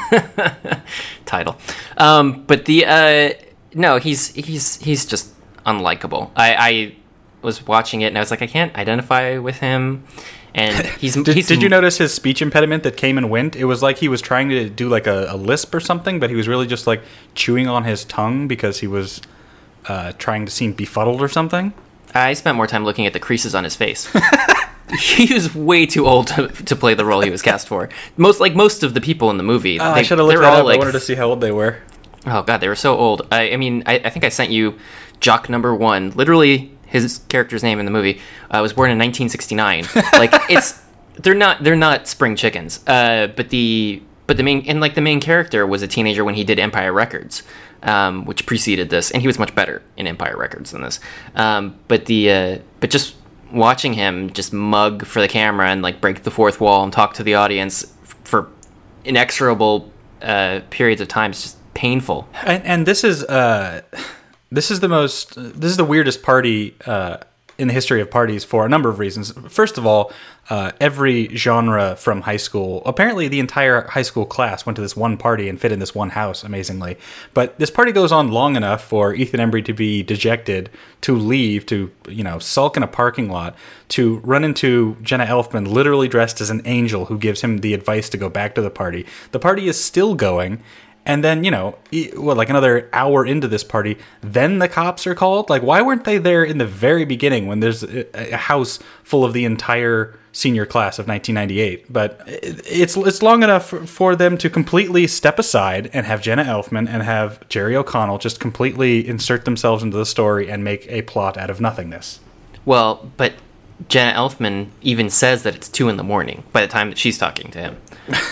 Title, um, but the uh, no, he's he's he's just unlikable. I, I was watching it and I was like, I can't identify with him. And he's Did, he's, did you notice his speech impediment that came and went? It was like he was trying to do like a, a lisp or something, but he was really just like chewing on his tongue because he was uh, trying to seem befuddled or something. I spent more time looking at the creases on his face. He was way too old to, to play the role he was cast for. Most like most of the people in the movie. Oh, they, I should have looked they're that all up. like, I wanted to see how old they were. Oh god, they were so old. I, I mean, I, I think I sent you Jock Number One. Literally, his character's name in the movie uh, was born in nineteen sixty-nine. Like it's they're not they're not spring chickens. Uh, but the but the main and like the main character was a teenager when he did Empire Records, um, which preceded this, and he was much better in Empire Records than this. Um, but the uh, but just watching him just mug for the camera and like break the fourth wall and talk to the audience f- for inexorable uh, periods of time is just painful. And, and this is uh, this is the most this is the weirdest party uh, in the history of parties for a number of reasons. First of all, uh, every genre from high school, apparently the entire high school class went to this one party and fit in this one house, amazingly. But this party goes on long enough for Ethan Embry to be dejected, to leave, to, you know, sulk in a parking lot, to run into Jenna Elfman literally dressed as an angel who gives him the advice to go back to the party. The party is still going. And then, you know, well, like another hour into this party, then the cops are called. Like, why weren't they there in the very beginning when there's a house full of the entire senior class of nineteen ninety-eight? But it's it's long enough for them to completely step aside and have Jenna Elfman and have Jerry O'Connell just completely insert themselves into the story and make a plot out of nothingness. Well, but Jenna Elfman even says that it's two in the morning by the time that she's talking to him.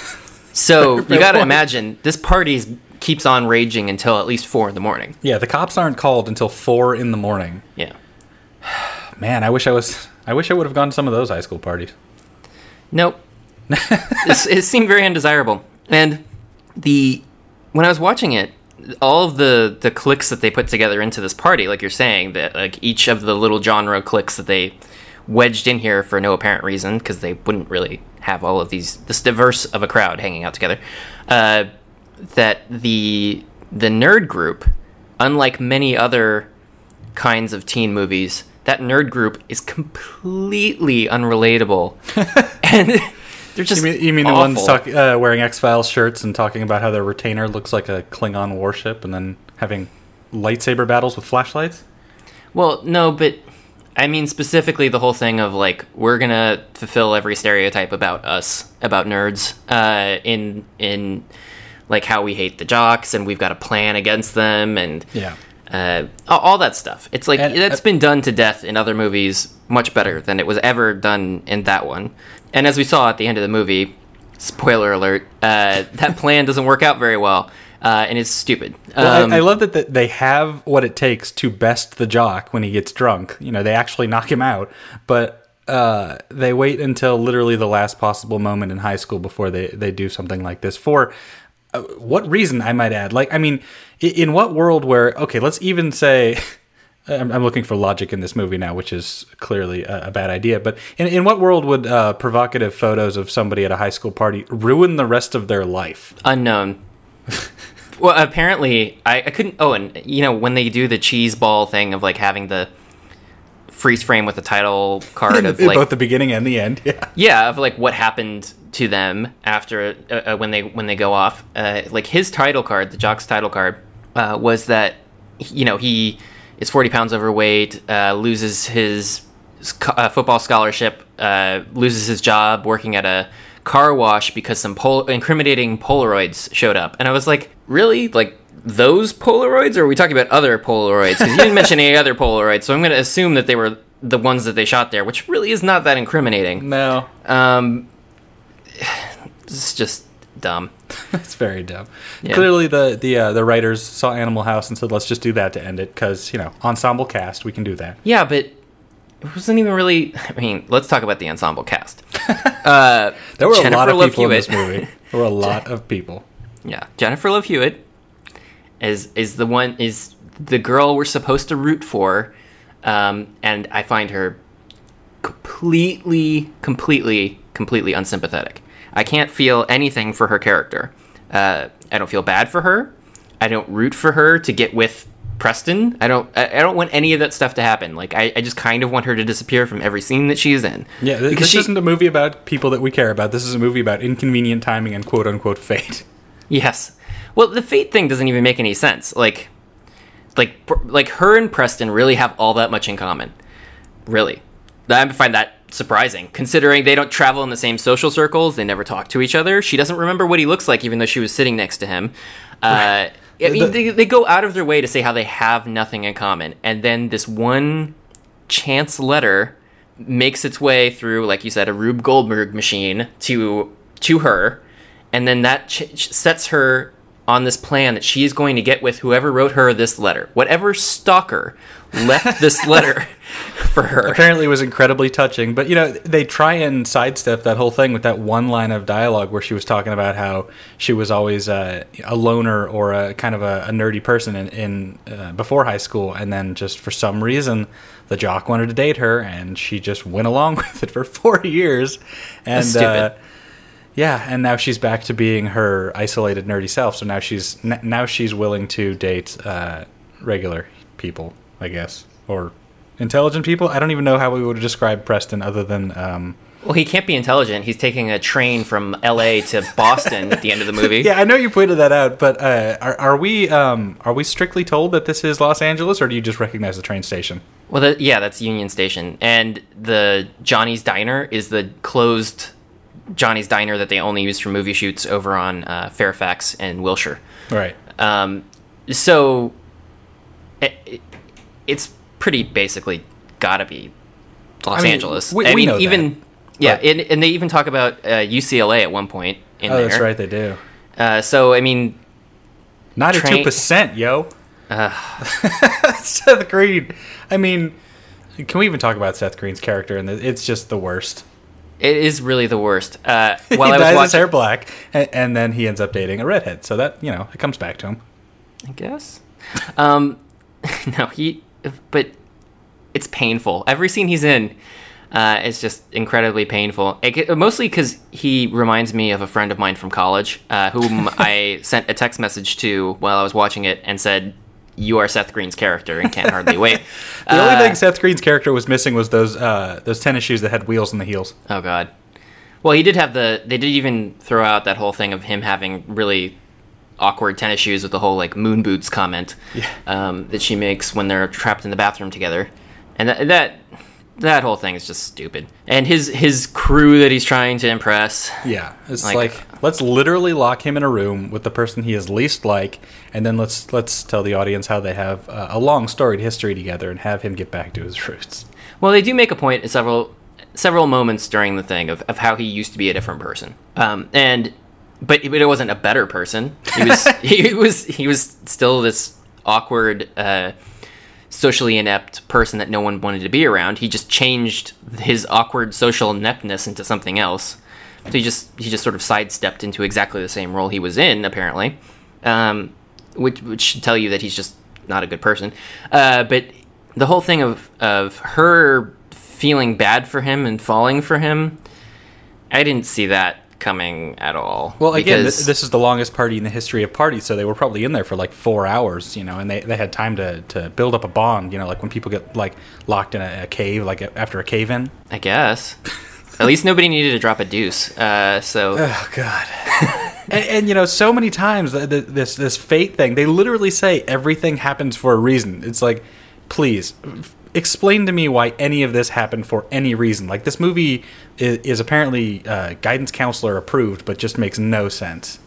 So you got to imagine this party keeps on raging until at least four in the morning. Yeah, the cops aren't called until four in the morning. Yeah. Man, I wish I was. I wish I would have gone to some of those high school parties. Nope. it, it seemed very undesirable. And the when I was watching it, all of the the cliques that they put together into this party, like you're saying, that like each of the little genre cliques that they wedged in here for no apparent reason, because they wouldn't really have all of these this diverse of a crowd hanging out together, uh, that the the nerd group, unlike many other kinds of teen movies, that nerd group is completely unrelatable. And they're just You mean, you mean the awful. ones talk, uh, wearing X-Files shirts and talking about how their retainer looks like a Klingon warship and then having lightsaber battles with flashlights? Well, no, but I mean specifically the whole thing of like we're gonna fulfill every stereotype about us, about nerds, uh, in in like how we hate the jocks and we've got a plan against them and Yeah. uh, all, all that stuff. It's like And, that's uh, been done to death in other movies much better than it was ever done in that one. And as we saw at the end of the movie, spoiler alert, uh, that plan doesn't work out very well. Uh, and it's stupid. Well, Um, I, I love that th- they have what it takes to best the jock when he gets drunk. You know, they actually knock him out, but uh, they wait until literally the last possible moment in high school before they, they do something like this. For uh, what reason, I might add? Like, I mean, in, in what world where, okay, let's even say... I'm, I'm looking for logic in this movie now, which is clearly a, a bad idea. But in, in what world would uh, provocative photos of somebody at a high school party ruin the rest of their life? Unknown. Well, apparently, I, I couldn't... Oh, and, you know, when they do the cheese ball thing of, like, having the freeze frame with the title card of, like... both the beginning and the end, yeah. Yeah, of, like, what happened to them after... Uh, uh, when they when they go off. Uh, like, his title card, the jock's title card, uh, was that, you know, he is forty pounds overweight, uh, loses his uh, football scholarship, uh, loses his job working at a car wash because some pol- incriminating Polaroids showed up. And I was like, really? Like, those Polaroids? Or are we talking about other Polaroids? Because you didn't mention any other Polaroids, so I'm going to assume that they were the ones that they shot there, which really is not that incriminating. No. Um, it's just dumb. It's very dumb. Yeah. Clearly, the the uh, the writers saw Animal House and said, "Let's just do that to end it," because, you know, ensemble cast, we can do that. Yeah, but it wasn't even really... I mean, let's talk about the ensemble cast. Uh, There were Jennifer a lot of Love people in Hewitt. this movie. There were a lot of people. Yeah, Jennifer Love Hewitt is is the one is the girl we're supposed to root for, um, and I find her completely, completely, completely unsympathetic. I can't feel anything for her character. Uh, I don't feel bad for her. I don't root for her to get with Preston. I don't. I, I don't want any of that stuff to happen. Like I, I just kind of want her to disappear from every scene that she's in. Yeah, th- because this she, isn't a movie about people that we care about. This is a movie about inconvenient timing and quote-unquote fate. Yes. Well, the fate thing doesn't even make any sense. Like, like, like her and Preston really have all that much in common. Really, I find that surprising, considering they don't travel in the same social circles. They never talk to each other. She doesn't remember what he looks like, even though she was sitting next to him. Uh, I mean, The- they, they go out of their way to say how they have nothing in common, and then this one chance letter makes its way through, like you said, a Rube Goldberg machine to to her, and then that ch- sets her on this plan that she is going to get with whoever wrote her this letter. Whatever stalker left this letter for her. Apparently, it was incredibly touching. But you know, they try and sidestep that whole thing with that one line of dialogue where she was talking about how she was always uh, a loner or a kind of a, a nerdy person in, in uh, before high school, and then just for some reason, the jock wanted to date her, and she just went along with it for four years. And That's stupid. Uh, yeah, and now she's back to being her isolated, nerdy self. So now she's n- now she's willing to date uh, regular people, I guess, or intelligent people. I don't even know how we would describe Preston other than. Um, Well, he can't be intelligent. He's taking a train from L A to Boston at the end of the movie. yeah, I know you pointed that out, but uh, are, are we um, are we strictly told that this is Los Angeles, or do you just recognize the train station? Well, the, yeah, that's Union Station, and the Johnny's Diner is the closed Johnny's Diner that they only use for movie shoots over on uh, Fairfax and Wilshire. Right. Um, so it, it, it's pretty basically gotta be Los I mean, Angeles. we- I we mean, know even that, yeah, but- and, and they even talk about uh, U C L A at one point in Oh, there. that's right, they do. Uh, so I mean, Ninety-two Train- percent, yo. uh, Seth Green. I mean, can we even talk about Seth Green's character? And it's just the worst. it is really the worst. Uh, He while I dyes was his hair watching, black, and, and then he ends up dating a redhead. So that, you know, it comes back to him. I guess. Um, no, he. But it's painful. Every scene he's in, uh, is just incredibly painful. It, mostly because he reminds me of a friend of mine from college, uh, whom I sent a text message to while I was watching it and said, "You are Seth Green's character and can't hardly wait." The uh, only thing Seth Green's character was missing was those uh, those tennis shoes that had wheels in the heels. Oh God. Well, he did have the. They did even throw out that whole thing of him having really awkward tennis shoes with the whole like moon boots comment Yeah. um, that she makes when they're trapped in the bathroom together, and that that that whole thing is just stupid. And his his crew that he's trying to impress. Yeah, it's Like- like, let's literally lock him in a room with the person he is least like, and then let's let's tell the audience how they have uh, a long storied history together and have him get back to his roots. Well, they do make a point at several several moments during the thing of, of how he used to be a different person, um, and but but it wasn't a better person. He was he was he was still this awkward, uh, socially inept person that no one wanted to be around. He just changed his awkward social ineptness into something else. So he just he just sort of sidestepped into exactly the same role he was in, apparently, um, which which should tell you that he's just not a good person. Uh, but the whole thing of of her feeling bad for him and falling for him, I didn't see that coming at all. Well, again, because- th- this is the longest party in the history of parties, so they were probably in there for like four hours, you know, and they, they had time to, to build up a bond, you know, like when people get like locked in a, a cave, like after a cave in. I guess. At least nobody needed to drop a deuce. Uh, so Oh God! and, and you know, so many times the, the, this this fate thing, they literally say everything happens for a reason. It's like, please f- explain to me why any of this happened for any reason. Like this movie is, is apparently uh, guidance counselor approved, but just makes no sense.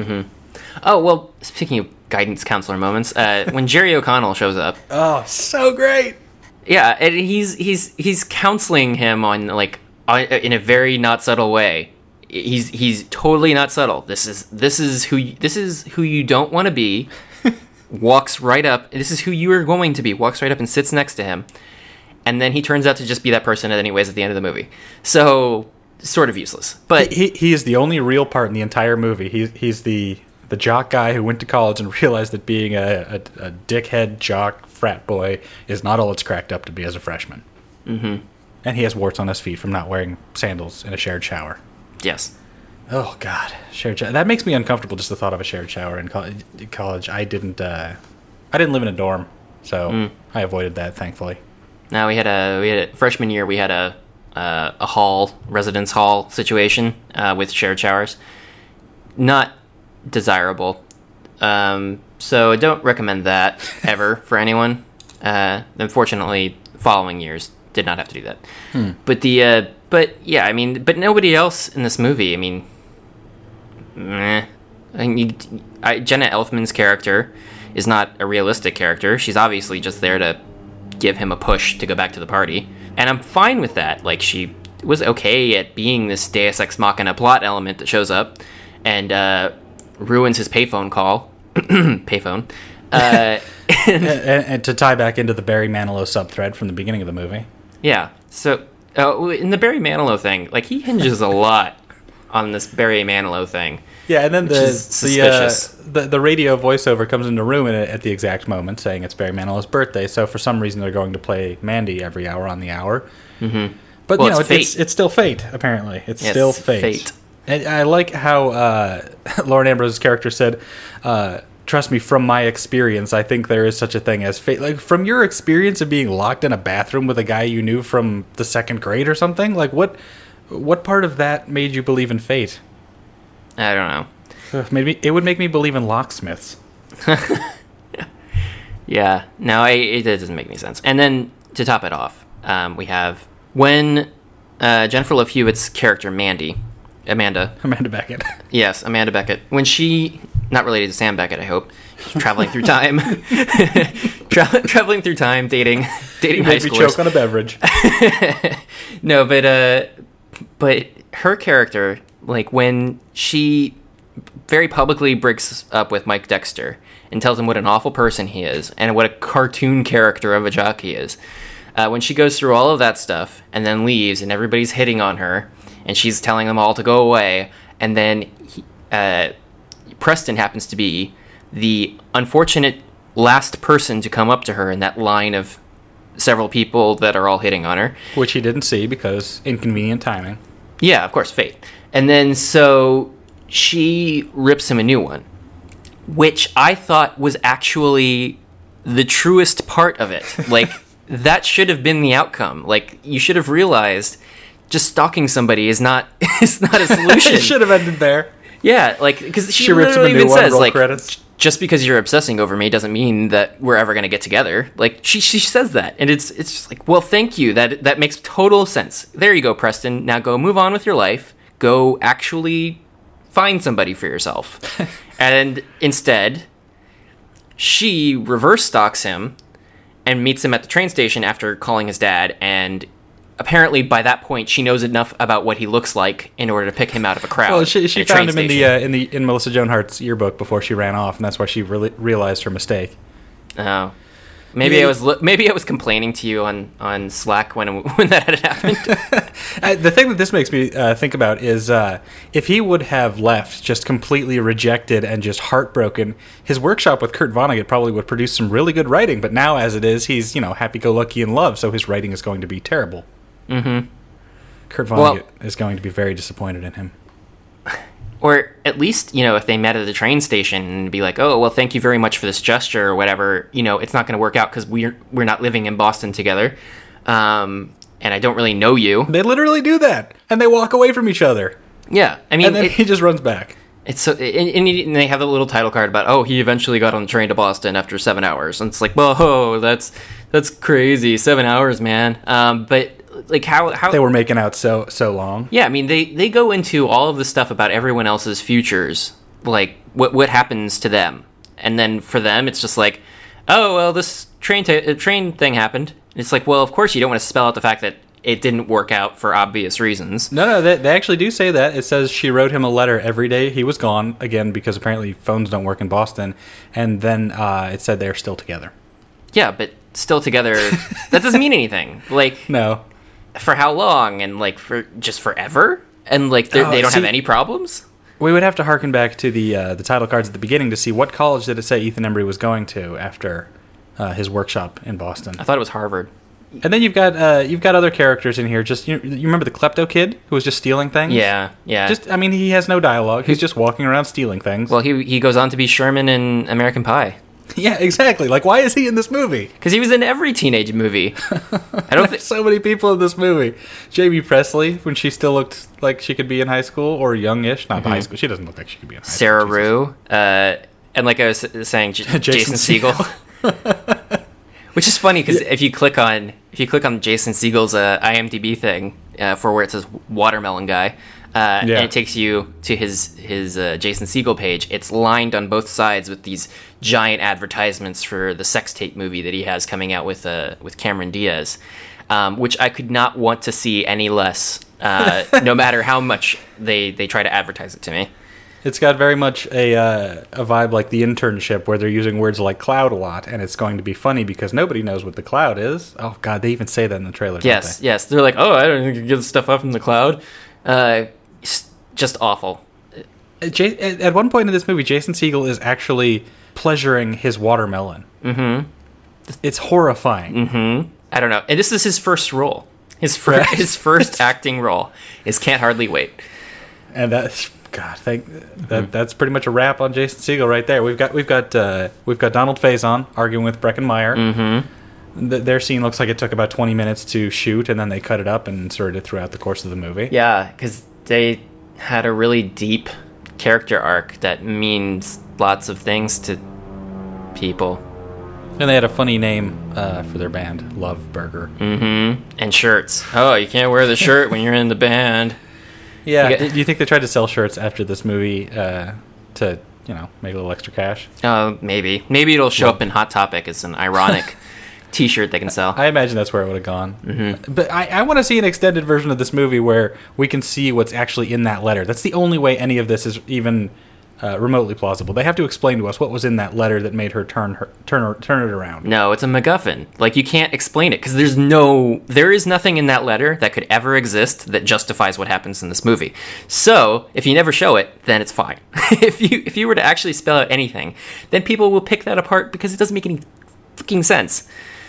oh well. Speaking of guidance counselor moments, uh, when Jerry O'Connell shows up, Oh, so great! yeah, and he's he's he's counseling him on like on, in a very not subtle way. He's he's totally not subtle. This is this is who you, this is who you don't want to be. Walks right up. This is who you are going to be. Walks right up and sits next to him, and then he turns out to just be that person anyways at the end of the movie. So sort of useless. But He he is the only real part in the entire movie. He's he's the the jock guy who went to college and realized that being a, a, a dickhead jock frat boy is not all it's cracked up to be as a freshman. Mm-hmm. And he has warts on his feet from not wearing sandals in a shared shower. yes. Oh God, shared shower. That makes me uncomfortable. Just the thought of a shared shower in co- college. I didn't. Uh, I didn't live in a dorm, so I avoided that. Thankfully. Now we had a we had a freshman year we had a uh, a hall residence hall situation uh, with shared showers. Not desirable. Um, so I don't recommend that ever for anyone. Uh, unfortunately, following years did not have to do that. But the uh, but yeah, I mean, but nobody else in this movie. I mean, meh. I mean, you, I, Jenna Elfman's character is not a realistic character. She's obviously just there to give him a push to go back to the party, and I'm fine with that. Like, she was okay at being this Deus Ex Machina plot element that shows up and uh, ruins his payphone call, payphone, Uh, and, and, and to tie back into the Barry Manilow subthread from the beginning of the movie. Yeah. So uh, in the Barry Manilow thing, like he hinges a lot on this Barry Manilow thing. Yeah, and then the the, uh, the the radio voiceover comes into room at, at the exact moment, saying it's Barry Manilow's birthday. So for some reason, they're going to play Mandy every hour on the hour. Mm-hmm. But well, you know, it's, it's, it's it's still fate. Apparently, it's yes, still fate. fate. And I like how uh, Lauren Ambrose's character said, uh, "Trust me, from my experience, I think there is such a thing as fate." Like from your experience of being locked in a bathroom with a guy you knew from the second grade or something. Like what what part of that made you believe in fate? I don't know. Maybe it would make me believe in locksmiths. Yeah, no, I, it doesn't make any sense. And then to top it off, um, we have when uh, Jennifer Love Hewitt's character Mandy, Amanda, Amanda Beckett. Yes, Amanda Beckett. When she, not related to Sam Beckett, I hope, traveling through time, Tra- traveling through time, dating, dating high Make me schoolers. choke on a beverage. No, but uh, but her character, like when she very publicly breaks up with Mike Dexter and tells him what an awful person he is and what a cartoon character of a jock he is. Uh, when she goes through all of that stuff and then leaves and everybody's hitting on her and she's telling them all to go away, and then he, uh, Preston happens to be the unfortunate last person to come up to her in that line of several people that are all hitting on her. Which he didn't see because inconvenient timing. Yeah, of course, fate. And then so she rips him a new one, which I thought was actually the truest part of it. Like, that should have been the outcome. Like, you should have realized just stalking somebody is not is not a solution. It should have ended there. Yeah, like, because she, She rips him a literally new even one, says, roll like, credits. just because you're obsessing over me doesn't mean that we're ever going to get together. Like, she she says that, and it's it's just like, well, thank you. That that makes total sense. There you go, Preston. Now go move on with your life. Go actually find somebody for yourself. And instead, she reverse stalks him and meets him at the train station after calling his dad, and apparently by that point she knows enough about what he looks like in order to pick him out of a crowd. Well, she, she at a train found him in the station. uh, in the in Melissa Joan Hart's yearbook before she ran off, and that's why she really realized her mistake. Oh, maybe Yeah. I was li- maybe I was complaining to you on, on Slack when when that had happened. Uh, the thing that this makes me uh, think about is uh, if he would have left just completely rejected and just heartbroken, his workshop with Kurt Vonnegut probably would produce some really good writing. But now, as it is, he's you know happy-go-lucky in love, so his writing is going to be terrible. Mm-hmm. Kurt Vonnegut Well- is going to be very disappointed in him. Or at least, you know, if they met at the train station and be like, oh, well, thank you very much for this gesture or whatever, you know, it's not going to work out because we're, we're not living in Boston together. Um, and I don't really know you. They literally do that, and they walk away from each other, Yeah. I mean, and then it- he just runs back. it's so, and, and and they have a little title card about, oh, he eventually got on the train to Boston after seven hours. And it's like, whoa, that's, that's crazy. Seven hours, man. Um, but like how, how They were making out so so long. Yeah, I mean, they, they go into all of this stuff about everyone else's futures, like what what happens to them, and then for them, it's just like, oh well, this train t- uh, train thing happened. It's like, well, of course you don't want to spell out the fact that it didn't work out for obvious reasons. No, no, they, they actually do say that. It says she wrote him a letter every day he was gone, again, because apparently phones don't work in Boston, and then uh, it said they're still together. Yeah, but still together, that doesn't mean anything. Like, No. for how long, and like for just forever, and like they're- Oh, they don't have see- any problems. We would have to harken back to the uh, the title cards at the beginning to see what college did it say Ethan Embry was going to after uh, his workshop in Boston. I thought it was Harvard. And then you've got uh, you've got other characters in here. Just you, you remember the klepto kid who was just stealing things? Yeah, yeah. Just I mean, he has no dialogue. He's just walking around stealing things. well, he he goes on to be Sherman in American Pie. yeah, exactly. Like, why is he in this movie? Because he was in every teenage movie. I don't think. There's so many people in this movie. Jamie Presley, when she still looked like she could be in high school or youngish, not high school. She doesn't look like she could be in high Sarah school. Rue, uh, and like I was saying, J- Jason, Jason Segel. Which is funny because if you click on if you click on Jason Segel's uh, IMDb thing uh, for where it says Watermelon Guy, uh, Yeah. and it takes you to his his uh, Jason Segel page. It's lined on both sides with these giant advertisements for the sex tape movie that he has coming out with uh, with Cameron Diaz, um, which I could not want to see any less, uh, no matter how much they they try to advertise it to me. It's got very much a uh, a vibe like The Internship, where they're using words like cloud a lot, and it's going to be funny because nobody knows what the cloud is. Oh God, they even say that in the trailer. Yes, don't they? yes. They're like, oh, I don't think you can get stuff up from the cloud. Uh, it's just awful. Uh, J- At at one point in this movie, Jason Segel is actually pleasuring his watermelon. Mm-hmm. It's horrifying. Mm-hmm. I don't know. And this is his first role. His first, Right. his first acting role is Can't Hardly Wait. And that's God. Thank that. That's pretty much a wrap on Jason Segel right there. We've got we've got uh, we've got Donald Faison arguing with Breckin Meyer. Mm-hmm. Th- their scene looks like it took about twenty minutes to shoot, and then they cut it up and inserted it throughout the course of the movie. Yeah, because they had a really deep character arc that means lots of things to people. And they had a funny name uh, for their band, Love Burger. Mm-hmm. And shirts. Oh, you can't wear the shirt when you're in the band. Yeah. You get- Do you think they tried to sell shirts after this movie uh, to, you know, make a little extra cash? Oh, maybe. Maybe it'll show up in Hot Topic as an ironic T-shirt they can sell. I imagine that's where it would have gone. Mm-hmm. But I, I want to see an extended version of this movie where we can see what's actually in that letter. That's the only way any of this is even uh, remotely plausible. They have to explain to us what was in that letter that made her turn her turn her, turn it around. No, it's a MacGuffin. Like, you can't explain it because there's no, there is nothing in that letter that could ever exist that justifies what happens in this movie. So if you never show it, then it's fine. if you if you were to actually spell out anything, then people will pick that apart because it doesn't make any fucking sense.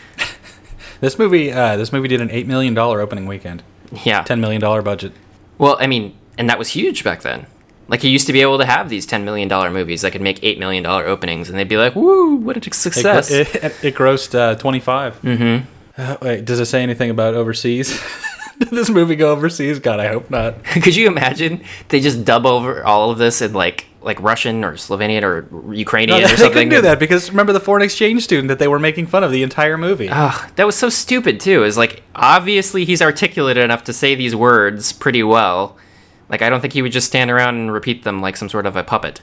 This movie, uh, this movie did an eight million dollar opening weekend, Yeah. ten million dollar budget. Well, I mean, and that was huge back then. Like, you used to be able to have these ten million dollars movies that could make eight million dollars openings, and they'd be like, woo, what a It, success. it, it, it grossed uh, twenty-five. mm-hmm. Uh, wait, does it say anything about overseas? Did this movie go overseas? God, I hope not. Could you imagine they just dub over all of this in, like, like Russian or Slovenian or Ukrainian No, or they something? couldn't do that because remember the foreign exchange student that they were making fun of the entire movie. Ugh, that was so stupid, too. Is like, obviously he's articulate enough to say these words pretty well. Like, I don't think he would just stand around and repeat them like some sort of a puppet.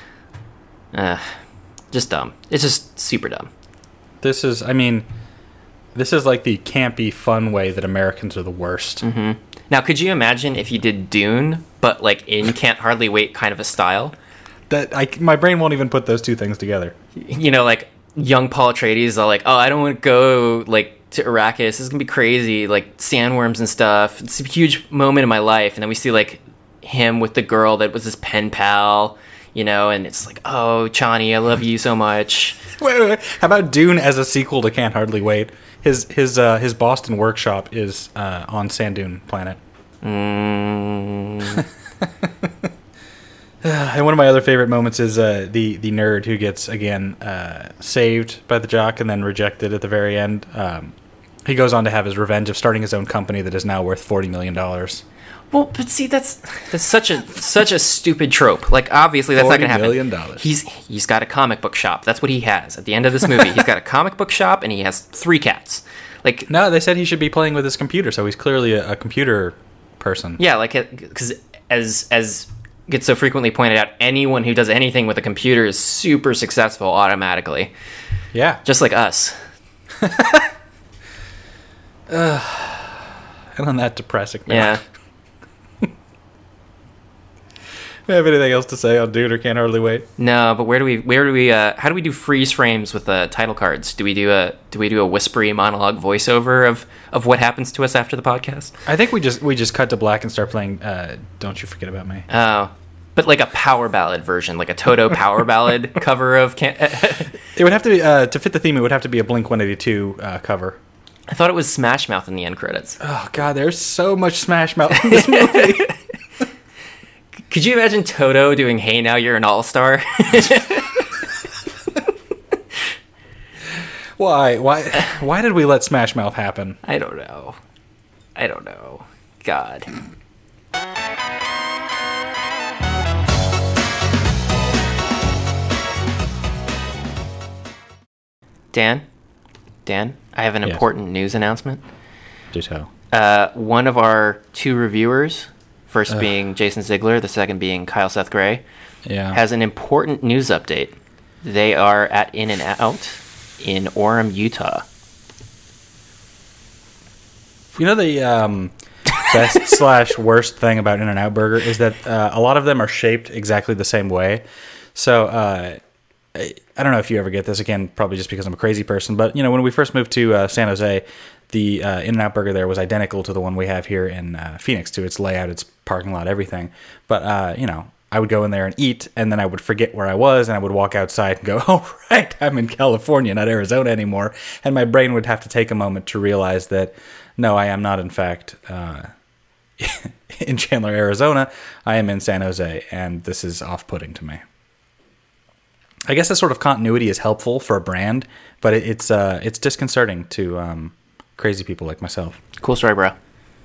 Uh, just dumb. It's just super dumb. This is, I mean, this is like the campy, fun way that Americans are the worst. Mm-hmm. Now, could you imagine if you did Dune, but like in Can't Hardly Wait kind of a style? That I, my brain won't even put those two things together. You know, like young Paul Atreides are like, oh, I don't want to go like to Arrakis. This is gonna be crazy, like sandworms and stuff. It's a huge moment in my life, and then we see like him with the girl that was his pen pal, you know, and it's like, oh, Chani, I love you so much. Wait, wait, wait. How about Dune as a sequel to Can't Hardly Wait? His his uh, his Boston workshop is uh, on Sand Dune Planet. Mm. And one of my other favorite moments is uh, the the nerd who gets again uh, saved by the jock and then rejected at the very end. Um, he goes on to have his revenge of starting his own company that is now worth forty million dollars. Well, but see, that's that's such a such a stupid trope. Like, obviously, that's not gonna happen. forty million dollars. He's he's got a comic book shop. That's what he has at the end of this movie. He's got a comic book shop and he has three cats. Like, No, they said he should be playing with his computer, so he's clearly a, a computer person. yeah, like, because as as gets so frequently pointed out, anyone who does anything with a computer is super successful automatically, Yeah. just like us. And on that depressing note, Yeah. do you have anything else to say on Dune or Can't Hardly Wait? No, but where do we where do we uh, how do we do freeze frames with the title cards? Do we do a do we do a whispery monologue voiceover of, of what happens to us after the podcast? I think we just we just cut to black and start playing uh, Don't You Forget About Me. Oh, but like a power ballad version, like a Toto power ballad cover of Can- It would have to be, uh, to fit the theme, it would have to be a Blink one eighty-two uh, cover. I thought it was Smash Mouth in the end credits. Oh, God, there's so much Smash Mouth in this movie. Could you imagine Toto doing "Hey Now You're an All-Star"? Why? Why? Why did we let Smash Mouth happen? I don't know. I don't know. God. Dan? Dan, I have an Yes. important news announcement. Do so. Uh, one of our two reviewers, first being Jason Ziegler, the second being Kyle Seth Gray, Yeah. has an important news update. They are at In and Out in Orem, Utah. You know the um best slash worst thing about In-N-Out Burger is that uh, a lot of them are shaped exactly the same way. So uh, I, I don't know if you ever get this, again, probably just because I'm a crazy person, but you know, when we first moved to uh, San Jose, the uh, In-N-Out Burger there was identical to the one we have here in uh, Phoenix, to its layout, its parking lot, everything. But uh, you know, I would go in there and eat, and then I would forget where I was, and I would walk outside and go, oh, right, I'm in California, not Arizona anymore. And my brain would have to take a moment to realize that, no, I am not, in fact, uh, in Chandler, Arizona. I am in San Jose, and this is off-putting to me. I guess that sort of continuity is helpful for a brand, but it, it's uh, it's disconcerting to um, crazy people like myself. Cool story, bro.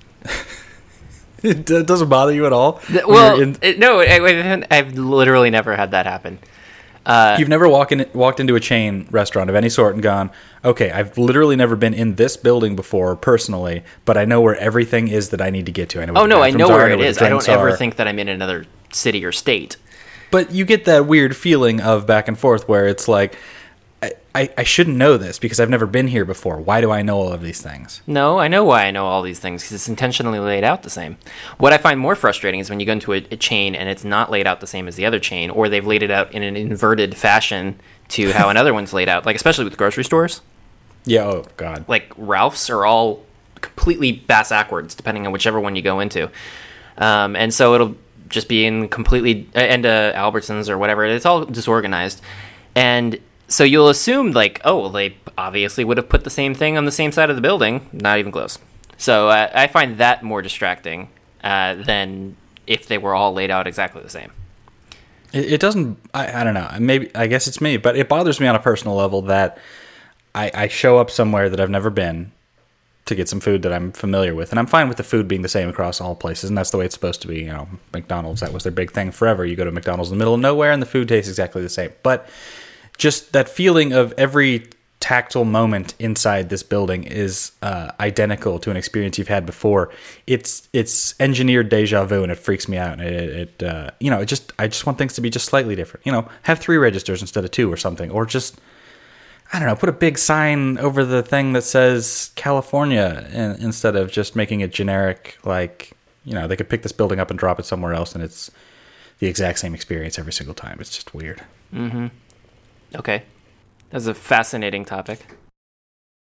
It d- doesn't bother you at all? Well, in- it, no, I, I've literally never had that happen. Uh, You've never walk in, walked into a chain restaurant of any sort and gone, okay, I've literally never been in this building before personally, but I know where everything is that I need to get to. I know where oh, no, I know are, where I know it where is. the I don't drinks ever are. think that I'm in another city or state. But you get that weird feeling of back and forth where it's like, I, I, I shouldn't know this because I've never been here before. Why do I know all of these things? No, I know why I know all these things, because it's intentionally laid out the same. What I find more frustrating is when you go into a, a chain and it's not laid out the same as the other chain, or they've laid it out in an inverted fashion to how another one's laid out, like especially with grocery stores. Yeah, oh, God. Like Ralph's are all completely bass-ackwards, depending on whichever one you go into. Um, and so it'll just be in completely, and uh, Albertsons or whatever, it's all disorganized. And so you'll assume, like, oh, well, they obviously would have put the same thing on the same side of the building. Not even close. So uh, I find that more distracting uh, than if they were all laid out exactly the same. It, it doesn't, I, I don't know, maybe, I guess it's me, but it bothers me on a personal level that I, I show up somewhere that I've never been to get some food that I'm familiar with. And I'm fine with the food being the same across all places, and that's the way it's supposed to be. You know, McDonald's, that was their big thing forever. You go to McDonald's in the middle of nowhere, and the food tastes exactly the same. But just that feeling of every tactile moment inside this building is uh, identical to an experience you've had before. It's it's engineered deja vu, and it freaks me out. It, it uh, you know, it just I just want things to be just slightly different. You know, have three registers instead of two or something, or just I don't know, put a big sign over the thing that says California in, instead of just making it generic. Like, you know, they could pick this building up and drop it somewhere else, and it's the exact same experience every single time. It's just weird. Mm-hmm. Okay. That's a fascinating topic.